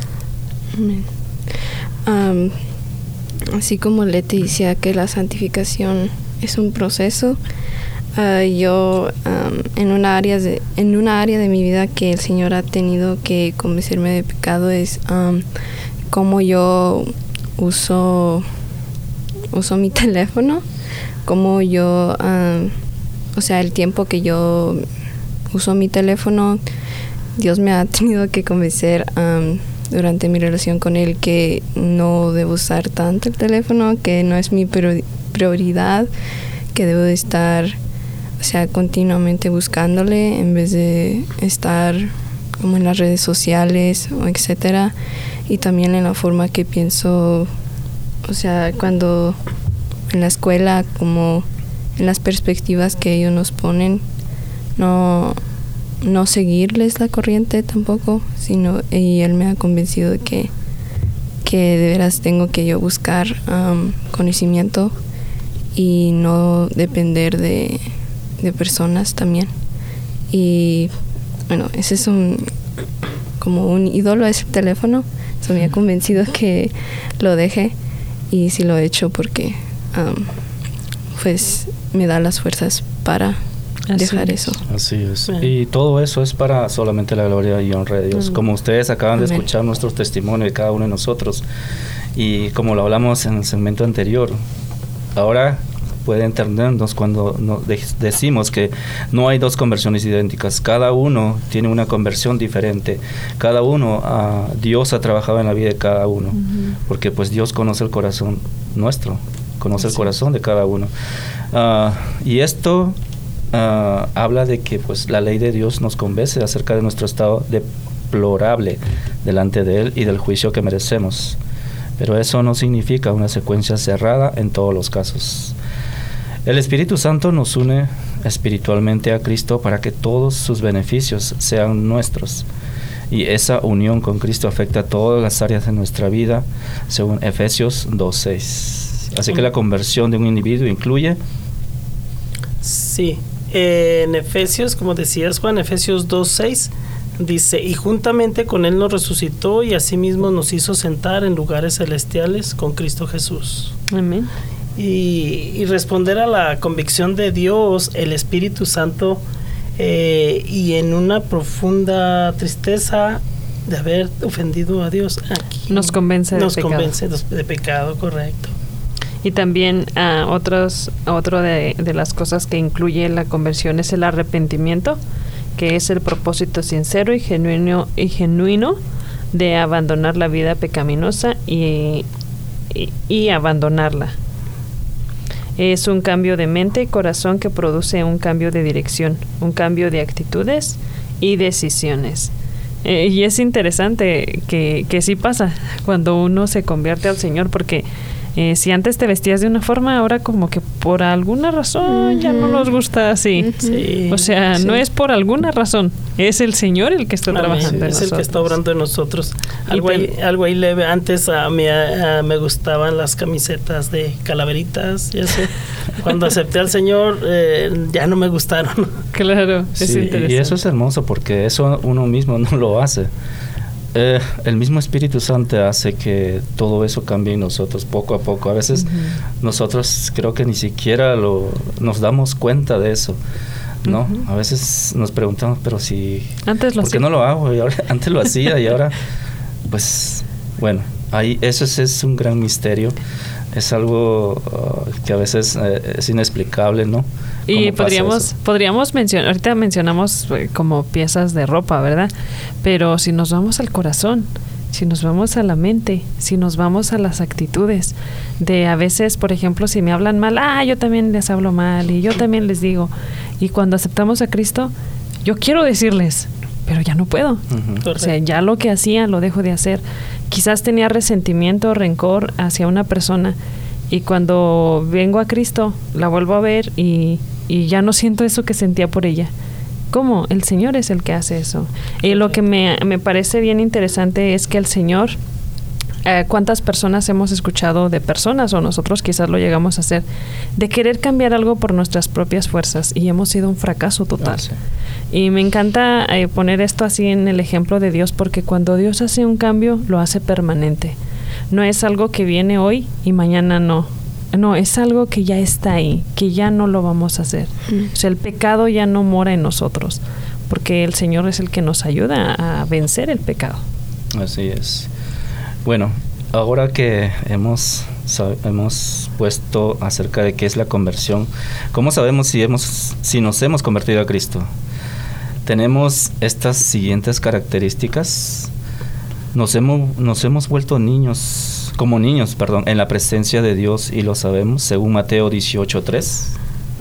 Amén. Um, así como Leti decía que la santificación es un proceso, Uh, yo um, en una área de en una área de mi vida que el Señor ha tenido que convencerme de pecado es um, cómo yo uso uso mi teléfono, cómo yo um, o sea, el tiempo que yo uso mi teléfono. Dios me ha tenido que convencer um, durante mi relación con Él que no debo usar tanto el teléfono, que no es mi prioridad, que debo de estar, o sea, continuamente buscándole en vez de estar como en las redes sociales o etcétera. Y también en la forma que pienso, o sea, cuando en la escuela, como en las perspectivas que ellos nos ponen, no, no seguirles la corriente tampoco, sino, y Él me ha convencido de que, que de veras tengo que yo buscar um, conocimiento y no depender de de personas también. Y bueno, ese es un como un ídolo, ese teléfono. Eso me ha convencido que lo deje, y sí lo he hecho porque um, pues me da las fuerzas para Así dejar es. eso. Así es. Y todo eso es para solamente la gloria y honra de Dios. Mm. Como ustedes acaban Amén. de escuchar nuestros testimonios de cada uno de nosotros, y como lo hablamos en el segmento anterior, ahora puede entendernos cuando nos de- decimos que no hay dos conversiones idénticas. Cada uno tiene una conversión diferente. Cada uno, uh, Dios ha trabajado en la vida de cada uno, uh-huh. porque pues Dios conoce el corazón nuestro, conoce sí. el corazón de cada uno. Uh, y esto uh, habla de que pues la ley de Dios nos convence acerca de nuestro estado deplorable delante de Él y del juicio que merecemos. Pero eso no significa una secuencia cerrada en todos los casos. El Espíritu Santo nos une espiritualmente a Cristo para que todos sus beneficios sean nuestros. Y esa unión con Cristo afecta a todas las áreas de nuestra vida, según Efesios dos seis. Así que la conversión de un individuo incluye... Sí, eh, en Efesios, como decías Juan, Efesios dos seis, dice, y juntamente con Él nos resucitó y asimismo nos hizo sentar en lugares celestiales con Cristo Jesús. Amén. Y, y responder a la convicción de Dios, el Espíritu Santo, eh, y en una profunda tristeza de haber ofendido a Dios, aquí nos convence de nos pecado. convence de, de pecado, correcto. Y también uh, otros, otro de, de las cosas que incluye la conversión es el arrepentimiento, que es el propósito sincero y genuino, y genuino de abandonar la vida pecaminosa y, y, y abandonarla. Es un cambio de mente y corazón que produce un cambio de dirección, un cambio de actitudes y decisiones. Eh, y es interesante que, que sí pasa cuando uno se convierte al Señor, porque Eh, si antes te vestías de una forma, ahora como que por alguna razón uh-huh. ya no nos gusta así. Uh-huh. Sí, o sea, sí. no es por alguna razón, es el Señor el que está Amén. trabajando sí, en es nosotros. el que está obrando en nosotros. Algo ahí, algo ahí leve. Antes a mí a, me gustaban las camisetas de calaveritas, ya sé. Cuando acepté al Señor, eh, ya no me gustaron. Claro, sí, es interesante. Y eso es hermoso porque eso uno mismo no lo hace. Eh, el mismo Espíritu Santo hace que todo eso cambie en nosotros poco a poco. A veces uh-huh. nosotros creo que ni siquiera lo, nos damos cuenta de eso, ¿no? Uh-huh. A veces nos preguntamos, pero si... Antes lo ¿por qué no lo hago? Y ahora, antes lo hacía y ahora, pues, bueno, ahí eso es, es un gran misterio. Es algo uh, que a veces eh, es inexplicable, ¿no? Y podríamos podríamos mencionar, ahorita mencionamos eh, como piezas de ropa, ¿verdad? Pero si nos vamos al corazón, si nos vamos a la mente, si nos vamos a las actitudes, de a veces, por ejemplo, si me hablan mal, ah, yo también les hablo mal y yo también les digo. Y cuando aceptamos a Cristo, yo quiero decirles, pero ya no puedo. Uh-huh. O sea, ya lo que hacía lo dejo de hacer. Quizás tenía resentimiento o rencor hacia una persona y cuando vengo a Cristo la vuelvo a ver y, y ya no siento eso que sentía por ella. ¿Cómo? El Señor es el que hace eso. Y lo que me, me parece bien interesante es que el Señor, eh, ¿cuántas personas hemos escuchado de personas, o nosotros quizás lo llegamos a hacer, de querer cambiar algo por nuestras propias fuerzas y hemos sido un fracaso total? Oh, sí. Y me encanta eh, poner esto así en el ejemplo de Dios, porque cuando Dios hace un cambio, lo hace permanente. No es algo que viene hoy y mañana no. No, es algo que ya está ahí, que ya no lo vamos a hacer. Mm. O sea, el pecado ya no mora en nosotros, porque el Señor es el que nos ayuda a vencer el pecado. Así es. Bueno, ahora que hemos, hemos puesto acerca de qué es la conversión, ¿cómo sabemos si, hemos, si nos hemos convertido a Cristo? Tenemos estas siguientes características. Nos hemos, nos hemos vuelto niños, como niños, perdón, en la presencia de Dios y lo sabemos, según Mateo dieciocho tres.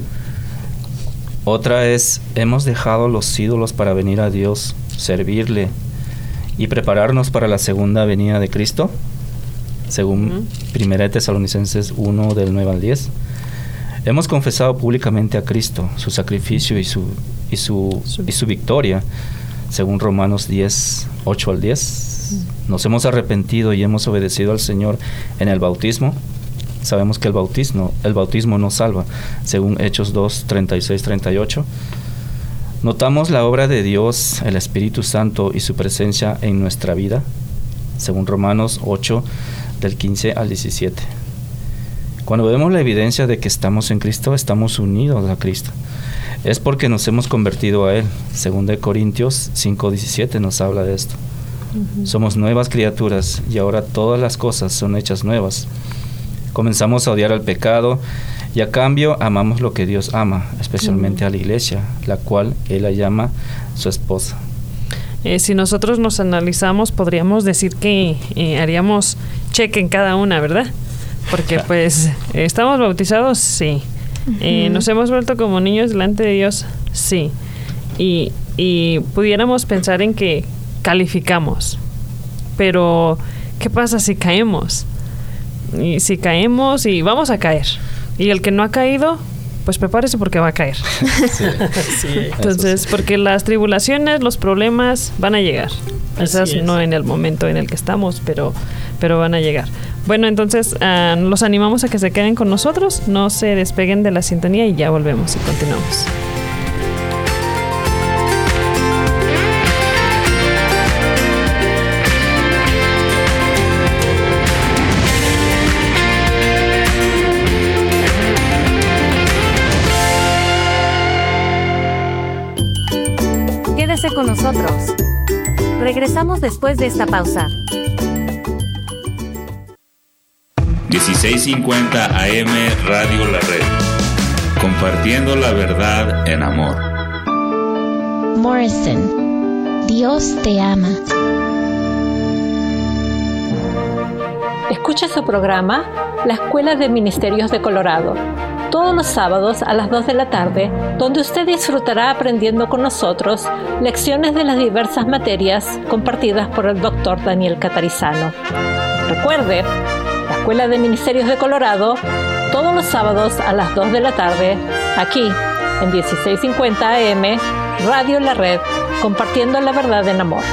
Otra es, hemos dejado los ídolos para venir a Dios, servirle y prepararnos para la segunda venida de Cristo, según uh-huh. Primera de Tesalonicenses uno del nueve al diez. Hemos confesado públicamente a Cristo, su sacrificio y su y su y su victoria, según Romanos diez, ocho al diez. Nos hemos arrepentido y hemos obedecido al Señor en el bautismo. Sabemos que el bautismo, el bautismo nos salva, según Hechos dos, treinta y seis, treinta y ocho. Notamos la obra de Dios, el Espíritu Santo y su presencia en nuestra vida, según Romanos ocho, del quince al diecisiete. Cuando vemos la evidencia de que estamos en Cristo, estamos unidos a Cristo. Es porque nos hemos convertido a Él. Según de Corintios cinco, diecisiete nos habla de esto. Uh-huh. Somos nuevas criaturas y ahora todas las cosas son hechas nuevas. Comenzamos a odiar al pecado y a cambio amamos lo que Dios ama, especialmente uh-huh. a la iglesia, la cual Él la llama su esposa. Eh, si nosotros nos analizamos, podríamos decir que eh, haríamos cheque en cada una, ¿verdad? Porque pues eh, estamos bautizados, sí. Uh-huh. Eh, nos hemos vuelto como niños delante de Dios, sí. Y, y pudiéramos pensar en que calificamos. Pero, ¿qué pasa si caemos? Y si caemos y vamos a caer. Y el que no ha caído, pues prepárese porque va a caer. Sí, sí, entonces, sí. Porque las tribulaciones, los problemas van a llegar. Quizás no en el momento en el que estamos, pero, pero van a llegar. Bueno, entonces uh, los animamos a que se queden con nosotros, no se despeguen de la sintonía y ya volvemos y continuamos. Quédese con nosotros. Regresamos después de esta pausa. dieciséis cincuenta A M Radio La Red. Compartiendo la verdad en amor. Morrison, Dios te ama. Escucha su programa La Escuela de Ministerios de Colorado, todos los sábados a las dos de la tarde, donde usted disfrutará aprendiendo con nosotros lecciones de las diversas materias compartidas por el doctor Daniel Catarizano. Recuerde, la Escuela de Ministerios de Colorado, todos los sábados a las dos de la tarde, aquí en dieciséis cincuenta A M, Radio La Red, compartiendo la verdad en amor.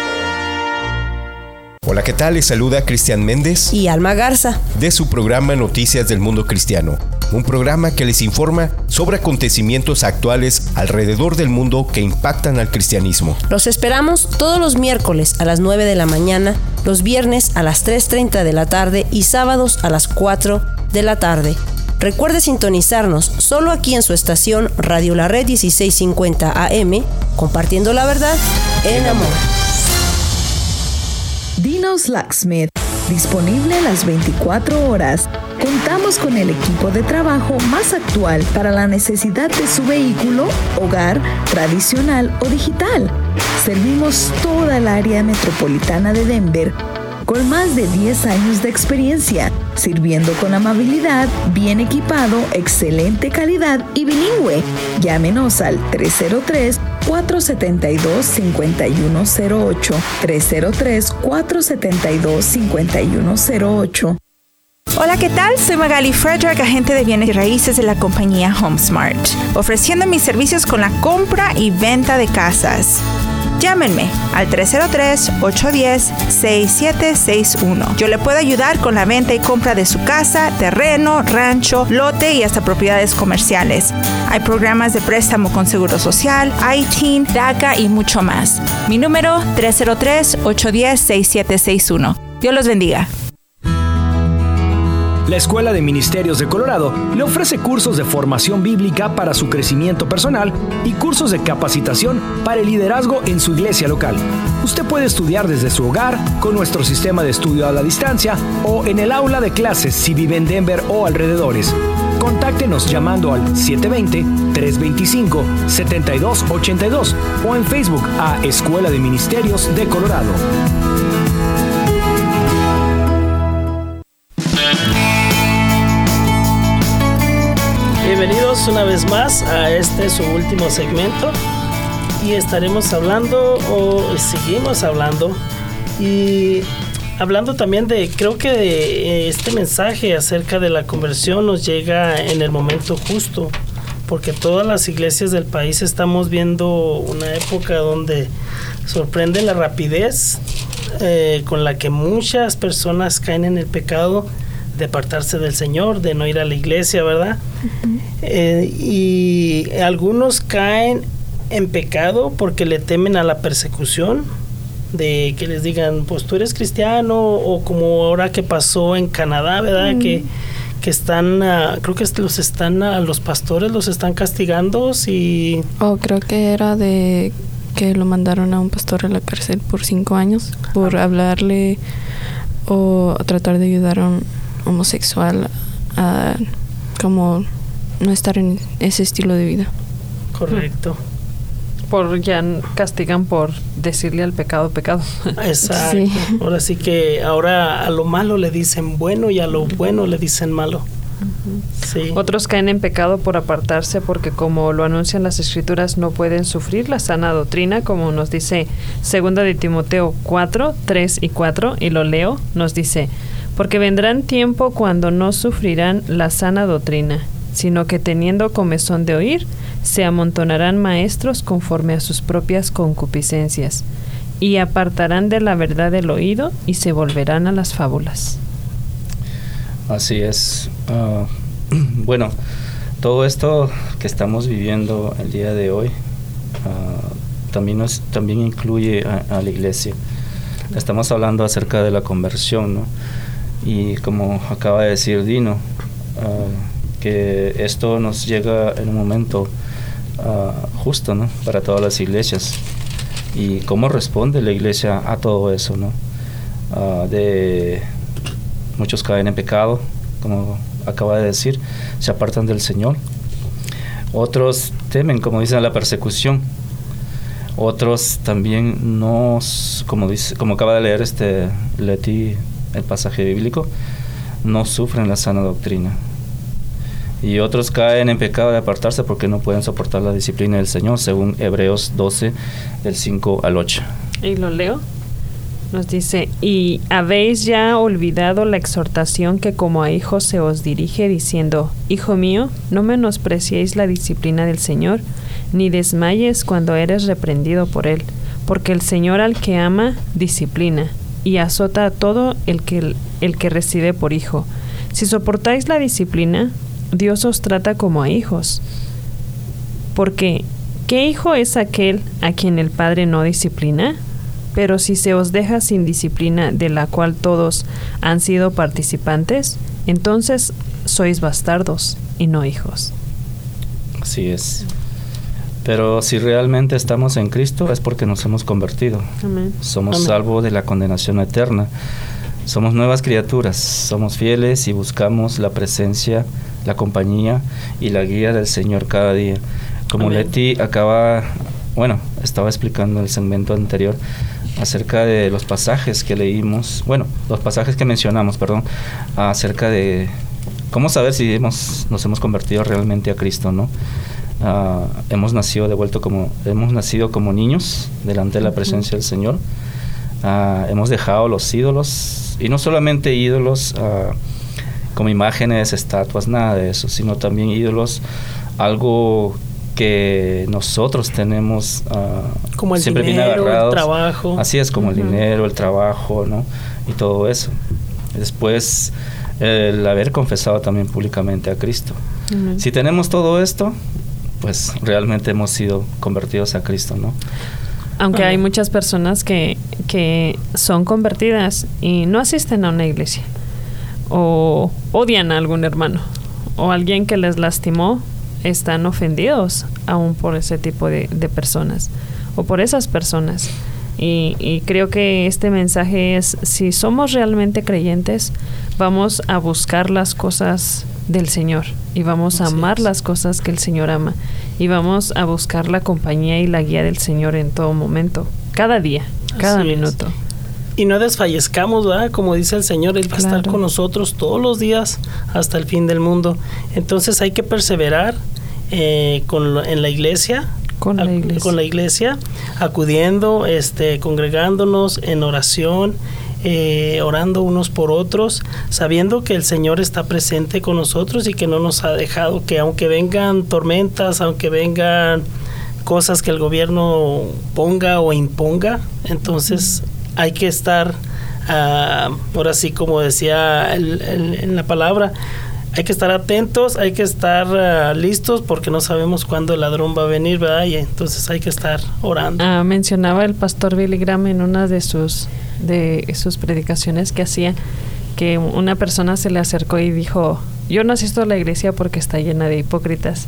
Hola, ¿qué tal? Les saluda Cristian Méndez y Alma Garza de su programa Noticias del Mundo Cristiano, un programa que les informa sobre acontecimientos actuales alrededor del mundo que impactan al cristianismo. Los esperamos todos los miércoles a las nueve de la mañana, los viernes a las tres treinta de la tarde y sábados a las cuatro de la tarde. Recuerde sintonizarnos solo aquí en su estación Radio La Red dieciséis cincuenta A M, compartiendo la verdad en amor. Dino's Locksmith, disponible las veinticuatro horas. Contamos con el equipo de trabajo más actual para la necesidad de su vehículo, hogar, tradicional o digital. Servimos toda el área metropolitana de Denver con más de diez años de experiencia, sirviendo con amabilidad, bien equipado, excelente calidad y bilingüe. Llámenos al tres cero tres, cuatro siete dos, cinco uno cero ocho, tres cero tres, cuatro siete dos, cinco uno cero ocho. Hola, ¿qué tal? Soy Magali Frederick, agente de bienes y raíces de la compañía HomeSmart, ofreciendo mis servicios con la compra y venta de casas. Llámenme al tres cero tres, ocho uno cero, seis siete seis uno. Yo le puedo ayudar con la venta y compra de su casa, terreno, rancho, lote y hasta propiedades comerciales. Hay programas de préstamo con Seguro Social, I T I N, DACA y mucho más. Mi número tres cero tres, ocho uno cero, seis siete seis uno. Dios los bendiga. La Escuela de Ministerios de Colorado le ofrece cursos de formación bíblica para su crecimiento personal y cursos de capacitación para el liderazgo en su iglesia local. Usted puede estudiar desde su hogar con nuestro sistema de estudio a la distancia o en el aula de clases si vive en Denver o alrededores. Contáctenos llamando al siete dos cero, tres dos cinco, siete dos ocho dos o en Facebook a Escuela de Ministerios de Colorado. Bienvenidos una vez más a este su último segmento y estaremos hablando o seguimos hablando y hablando también de, creo que de este mensaje acerca de la conversión nos llega en el momento justo, porque todas las iglesias del país estamos viendo una época donde sorprende la rapidez eh, con la que muchas personas caen en el pecado de apartarse del Señor, de no ir a la iglesia, ¿verdad? Uh-huh. Eh, y algunos caen en pecado porque le temen a la persecución, de que les digan, pues tú eres cristiano, o como ahora que pasó en Canadá, ¿verdad? Uh-huh. Que, que están, uh, creo que los están, a uh, los pastores los están castigando, si... Oh, creo que era de que lo mandaron a un pastor a la cárcel por cinco años, por uh-huh. hablarle o tratar de ayudar a un homosexual a como no estar en ese estilo de vida. Correcto. Por ya castigan por decirle al pecado pecado. Exacto. Sí. Ahora sí que ahora a lo malo le dicen bueno y a lo bueno le dicen malo. Uh-huh. Sí. Otros caen en pecado por apartarse porque, como lo anuncian las Escrituras, no pueden sufrir la sana doctrina, como nos dice segunda de Timoteo cuatro, tres y cuatro, y lo leo, nos dice: porque vendrán tiempo cuando no sufrirán la sana doctrina, sino que teniendo comezón de oír, se amontonarán maestros conforme a sus propias concupiscencias, y apartarán de la verdad el oído y se volverán a las fábulas. Así es. Uh, bueno, todo esto que estamos viviendo el día de hoy uh, también, nos, también incluye a, a la iglesia. Estamos hablando acerca de la conversión, ¿no? Y como acaba de decir Dino, uh, que esto nos llega en un momento uh, justo, ¿no? Para todas las iglesias. Y cómo responde la iglesia a todo eso, ¿no? Uh, de muchos caen en pecado, como acaba de decir, se apartan del Señor. Otros temen, como dicen, la persecución. Otros también no, como dice, como acaba de leer este Leti, el pasaje bíblico, no sufren la sana doctrina. Y otros caen en pecado de apartarse porque no pueden soportar la disciplina del Señor, según Hebreos doce, del cinco al ocho. ¿Y lo leo? Nos dice, y habéis ya olvidado la exhortación que como a hijos se os dirige, diciendo, Hijo mío, no menospreciéis la disciplina del Señor, ni desmayes cuando eres reprendido por Él, porque el Señor al que ama, disciplina, y azota a todo el que, el que recibe por hijo. Si soportáis la disciplina, Dios os trata como a hijos. Porque, ¿qué hijo es aquel a quien el Padre no disciplina? Pero si se os deja sin disciplina, de la cual todos han sido participantes, entonces sois bastardos y no hijos. Así es. Pero si realmente estamos en Cristo es porque nos hemos convertido. Amén. Somos Amén. salvos de la condenación eterna. Somos nuevas criaturas. Somos fieles y buscamos la presencia, la compañía y la guía del Señor cada día. Como Amén. Leti acaba, bueno, estaba explicando en el segmento anterior acerca de los pasajes que leímos, bueno, los pasajes que mencionamos, perdón, acerca de cómo saber si hemos, nos hemos convertido realmente a Cristo, ¿no? Uh, hemos nacido de vuelta como hemos nacido como niños delante de la presencia uh-huh. del Señor. Uh, hemos dejado los ídolos, y no solamente ídolos uh, como imágenes, estatuas, nada de eso, sino también ídolos, algo que nosotros tenemos uh, como el siempre dinero, bien agarrados. El trabajo. Así es, como uh-huh. el dinero, el trabajo, ¿no? Y todo eso. Después, el haber confesado también públicamente a Cristo. Uh-huh. Si tenemos todo esto, pues realmente hemos sido convertidos a Cristo, ¿no? Aunque uh-huh. hay muchas personas que, que son convertidas y no asisten a una iglesia, o odian a algún hermano, o alguien que les lastimó, están ofendidos aún por ese tipo de, de personas o por esas personas. Y, y creo que este mensaje es, si somos realmente creyentes, vamos a buscar las cosas del Señor y vamos a amar las cosas que el Señor ama y vamos a buscar la compañía y la guía del Señor en todo momento, cada día, cada Así minuto. Es. Y no desfallezcamos, ¿verdad? Como dice el Señor, Él va claro. a estar con nosotros todos los días hasta el fin del mundo. Entonces hay que perseverar eh, con, en la iglesia, con la iglesia, con la iglesia acudiendo, este, congregándonos en oración, eh, orando unos por otros, sabiendo que el Señor está presente con nosotros y que no nos ha dejado, que aunque vengan tormentas, aunque vengan cosas que el gobierno ponga o imponga, entonces hay que estar, uh, ahora sí como decía el, el, en la palabra, hay que estar atentos, hay que estar uh, listos porque no sabemos cuándo el ladrón va a venir, ¿verdad? Y entonces hay que estar orando. Uh, mencionaba el pastor Billy Graham en una de sus, de sus predicaciones que hacía, que una persona se le acercó y dijo, yo no asisto a la iglesia porque está llena de hipócritas.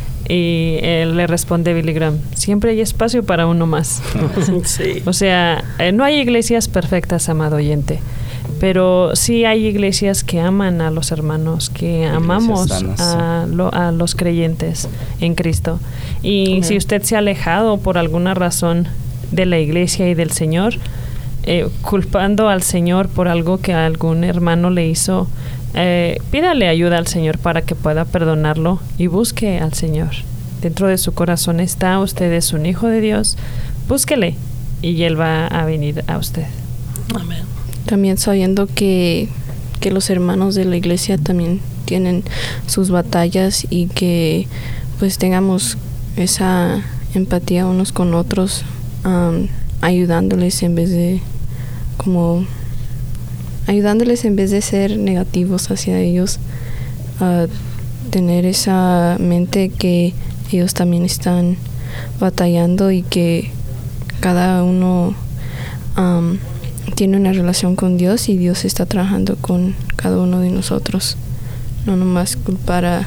Y él le responde Billy Graham, siempre hay espacio para uno más. Sí. O sea, eh, no hay iglesias perfectas, amado oyente, pero sí hay iglesias que aman a los hermanos, que iglesias amamos sanas, a, sí. lo, a los creyentes en Cristo. Y uh-huh. si usted se ha alejado por alguna razón de la iglesia y del Señor, eh, culpando al Señor por algo que algún hermano le hizo, Eh, pídale ayuda al Señor para que pueda perdonarlo y busque al Señor. Dentro de su corazón está, usted es un hijo de Dios, búsquele y Él va a venir a usted. Amén. También sabiendo que, que los hermanos de la iglesia también tienen sus batallas y que pues tengamos esa empatía unos con otros, um, ayudándoles en vez de como ayudándoles en vez de ser negativos hacia ellos, a uh, tener esa mente que ellos también están batallando y que cada uno um, tiene una relación con Dios y Dios está trabajando con cada uno de nosotros. No nomás culpar a,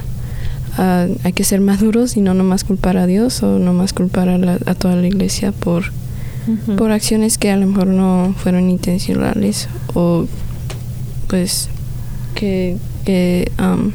a hay que ser maduros y no nomás culpar a Dios o nomás culpar a, la, a toda la iglesia por uh-huh. por acciones que a lo mejor no fueron intencionales o pues que, que um,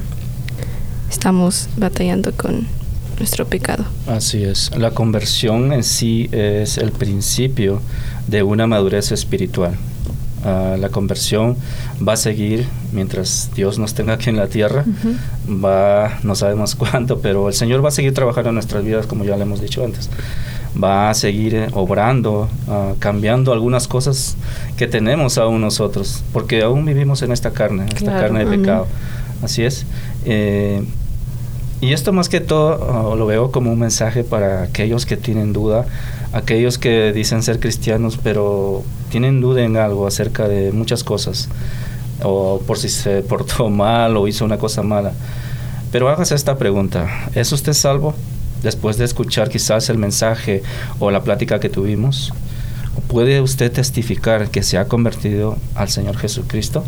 estamos batallando con nuestro pecado. Así es. La conversión en sí es el principio de una madurez espiritual. Uh, la conversión va a seguir mientras Dios nos tenga aquí en la tierra. Uh-huh. Va, no sabemos cuánto, pero el Señor va a seguir trabajando en nuestras vidas, como ya le hemos dicho antes. va a seguir obrando, uh, cambiando algunas cosas que tenemos aún nosotros, porque aún vivimos en esta carne, esta claro. carne de Amén. pecado. Así es. Eh, y esto más que todo uh, lo veo como un mensaje para aquellos que tienen duda, aquellos que dicen ser cristianos, pero tienen duda en algo acerca de muchas cosas, o por si se portó mal o hizo una cosa mala. Pero hágase esta pregunta: ¿es usted salvo? Después de escuchar quizás el mensaje o la plática que tuvimos, ¿puede usted testificar que se ha convertido al Señor Jesucristo?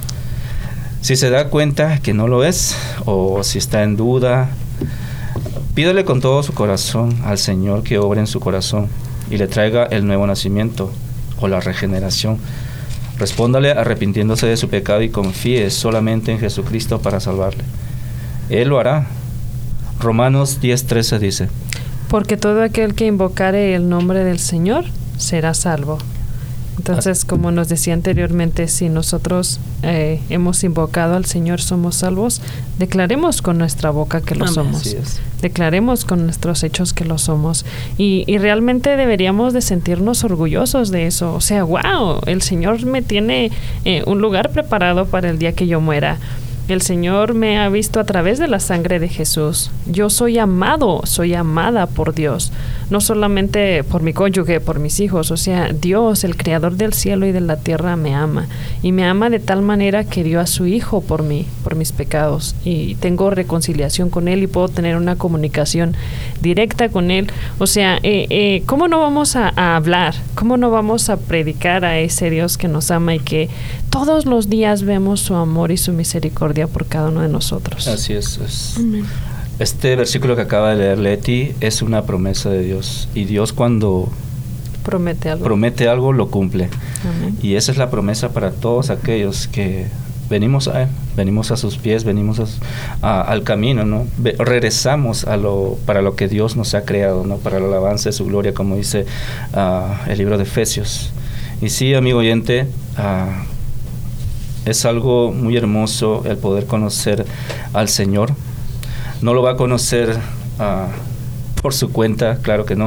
Si se da cuenta que no lo es, o si está en duda, pídele con todo su corazón al Señor que obre en su corazón y le traiga el nuevo nacimiento o la regeneración. Respóndale arrepintiéndose de su pecado y confíe solamente en Jesucristo para salvarle. Él lo hará. Romanos diez trece dice: porque todo aquel que invocare el nombre del Señor será salvo. Entonces, como nos decía anteriormente, si nosotros eh, hemos invocado al Señor, somos salvos, declaremos con nuestra boca que lo Amén. somos. Así es. Declaremos con nuestros hechos que lo somos. Y, y realmente deberíamos de sentirnos orgullosos de eso. O sea, wow, el Señor me tiene eh, un lugar preparado para el día que yo muera. El Señor me ha visto a través de la sangre de Jesús. Yo soy amado, soy amada por Dios. No solamente por mi cónyuge, por mis hijos. O sea, Dios, el creador del cielo y de la tierra, me ama. Y me ama de tal manera que dio a su Hijo por mí, por mis pecados. Y tengo reconciliación con Él y puedo tener una comunicación directa con Él. O sea, eh, eh, ¿cómo no vamos a, a hablar? ¿Cómo no vamos a predicar a ese Dios que nos ama y que todos los días vemos su amor y su misericordia por cada uno de nosotros? Así es. es. Este versículo que acaba de leer Leti es una promesa de Dios, y Dios cuando promete algo, promete algo lo cumple. Amén. Y esa es la promesa para todos aquellos que venimos a Él, venimos a sus pies, venimos a, a, al camino, ¿no? Ve, regresamos a lo para lo que Dios nos ha creado, ¿no? Para la alabanza de su gloria, como dice uh, el libro de Efesios. Y sí, amigo oyente, uh, es algo muy hermoso el poder conocer al Señor. No lo va a conocer uh, por su cuenta, claro que no,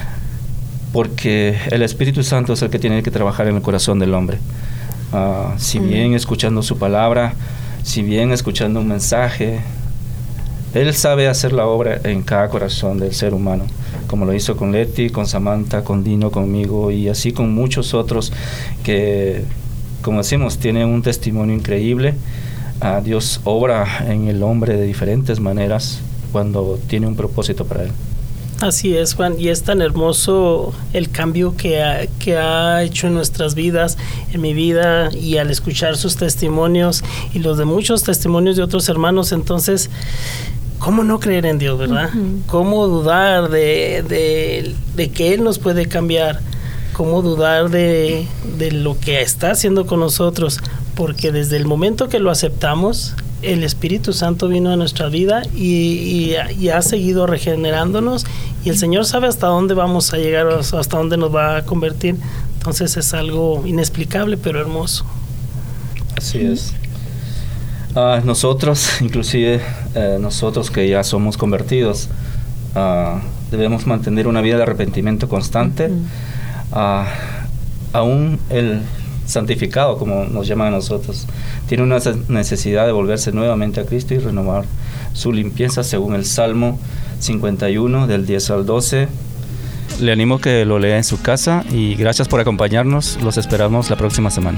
porque el Espíritu Santo es el que tiene que trabajar en el corazón del hombre. Uh, si bien escuchando su palabra, si bien escuchando un mensaje, Él sabe hacer la obra en cada corazón del ser humano, como lo hizo con Leti, con Samantha, con Dino, conmigo, y así con muchos otros que, como decimos, tienen un testimonio increíble. Uh, Dios obra en el hombre de diferentes maneras cuando tiene un propósito para él. Así es, Juan, y es tan hermoso el cambio que ha, que ha hecho en nuestras vidas, en mi vida, y al escuchar sus testimonios y los de muchos testimonios de otros hermanos. Entonces, ¿cómo no creer en Dios, verdad? Uh-huh. ¿Cómo dudar de, de, de que Él nos puede cambiar? ¿Cómo dudar de, de lo que está haciendo con nosotros? Porque desde el momento que lo aceptamos, el Espíritu Santo vino a nuestra vida y, y, y ha seguido regenerándonos, y el Señor sabe hasta dónde vamos a llegar, hasta dónde nos va a convertir. Entonces es algo inexplicable pero hermoso. Así es. Uh, nosotros, inclusive uh, nosotros que ya somos convertidos, uh, debemos mantener una vida de arrepentimiento constante. Uh-huh. uh, aún el santificado, como nos llaman a nosotros, tiene una necesidad de volverse nuevamente a Cristo y renovar su limpieza, según el Salmo cincuenta y uno, del diez al doce. Le animo que lo lea en su casa, y gracias por acompañarnos. Los esperamos la próxima semana.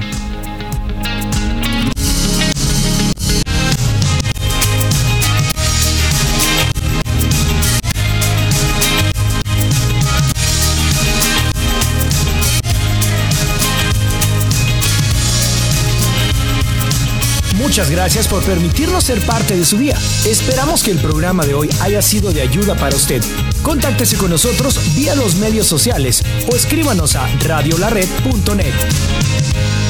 Muchas gracias por permitirnos ser parte de su día. Esperamos que el programa de hoy haya sido de ayuda para usted. Contáctese con nosotros vía los medios sociales o escríbanos a radio la red punto net.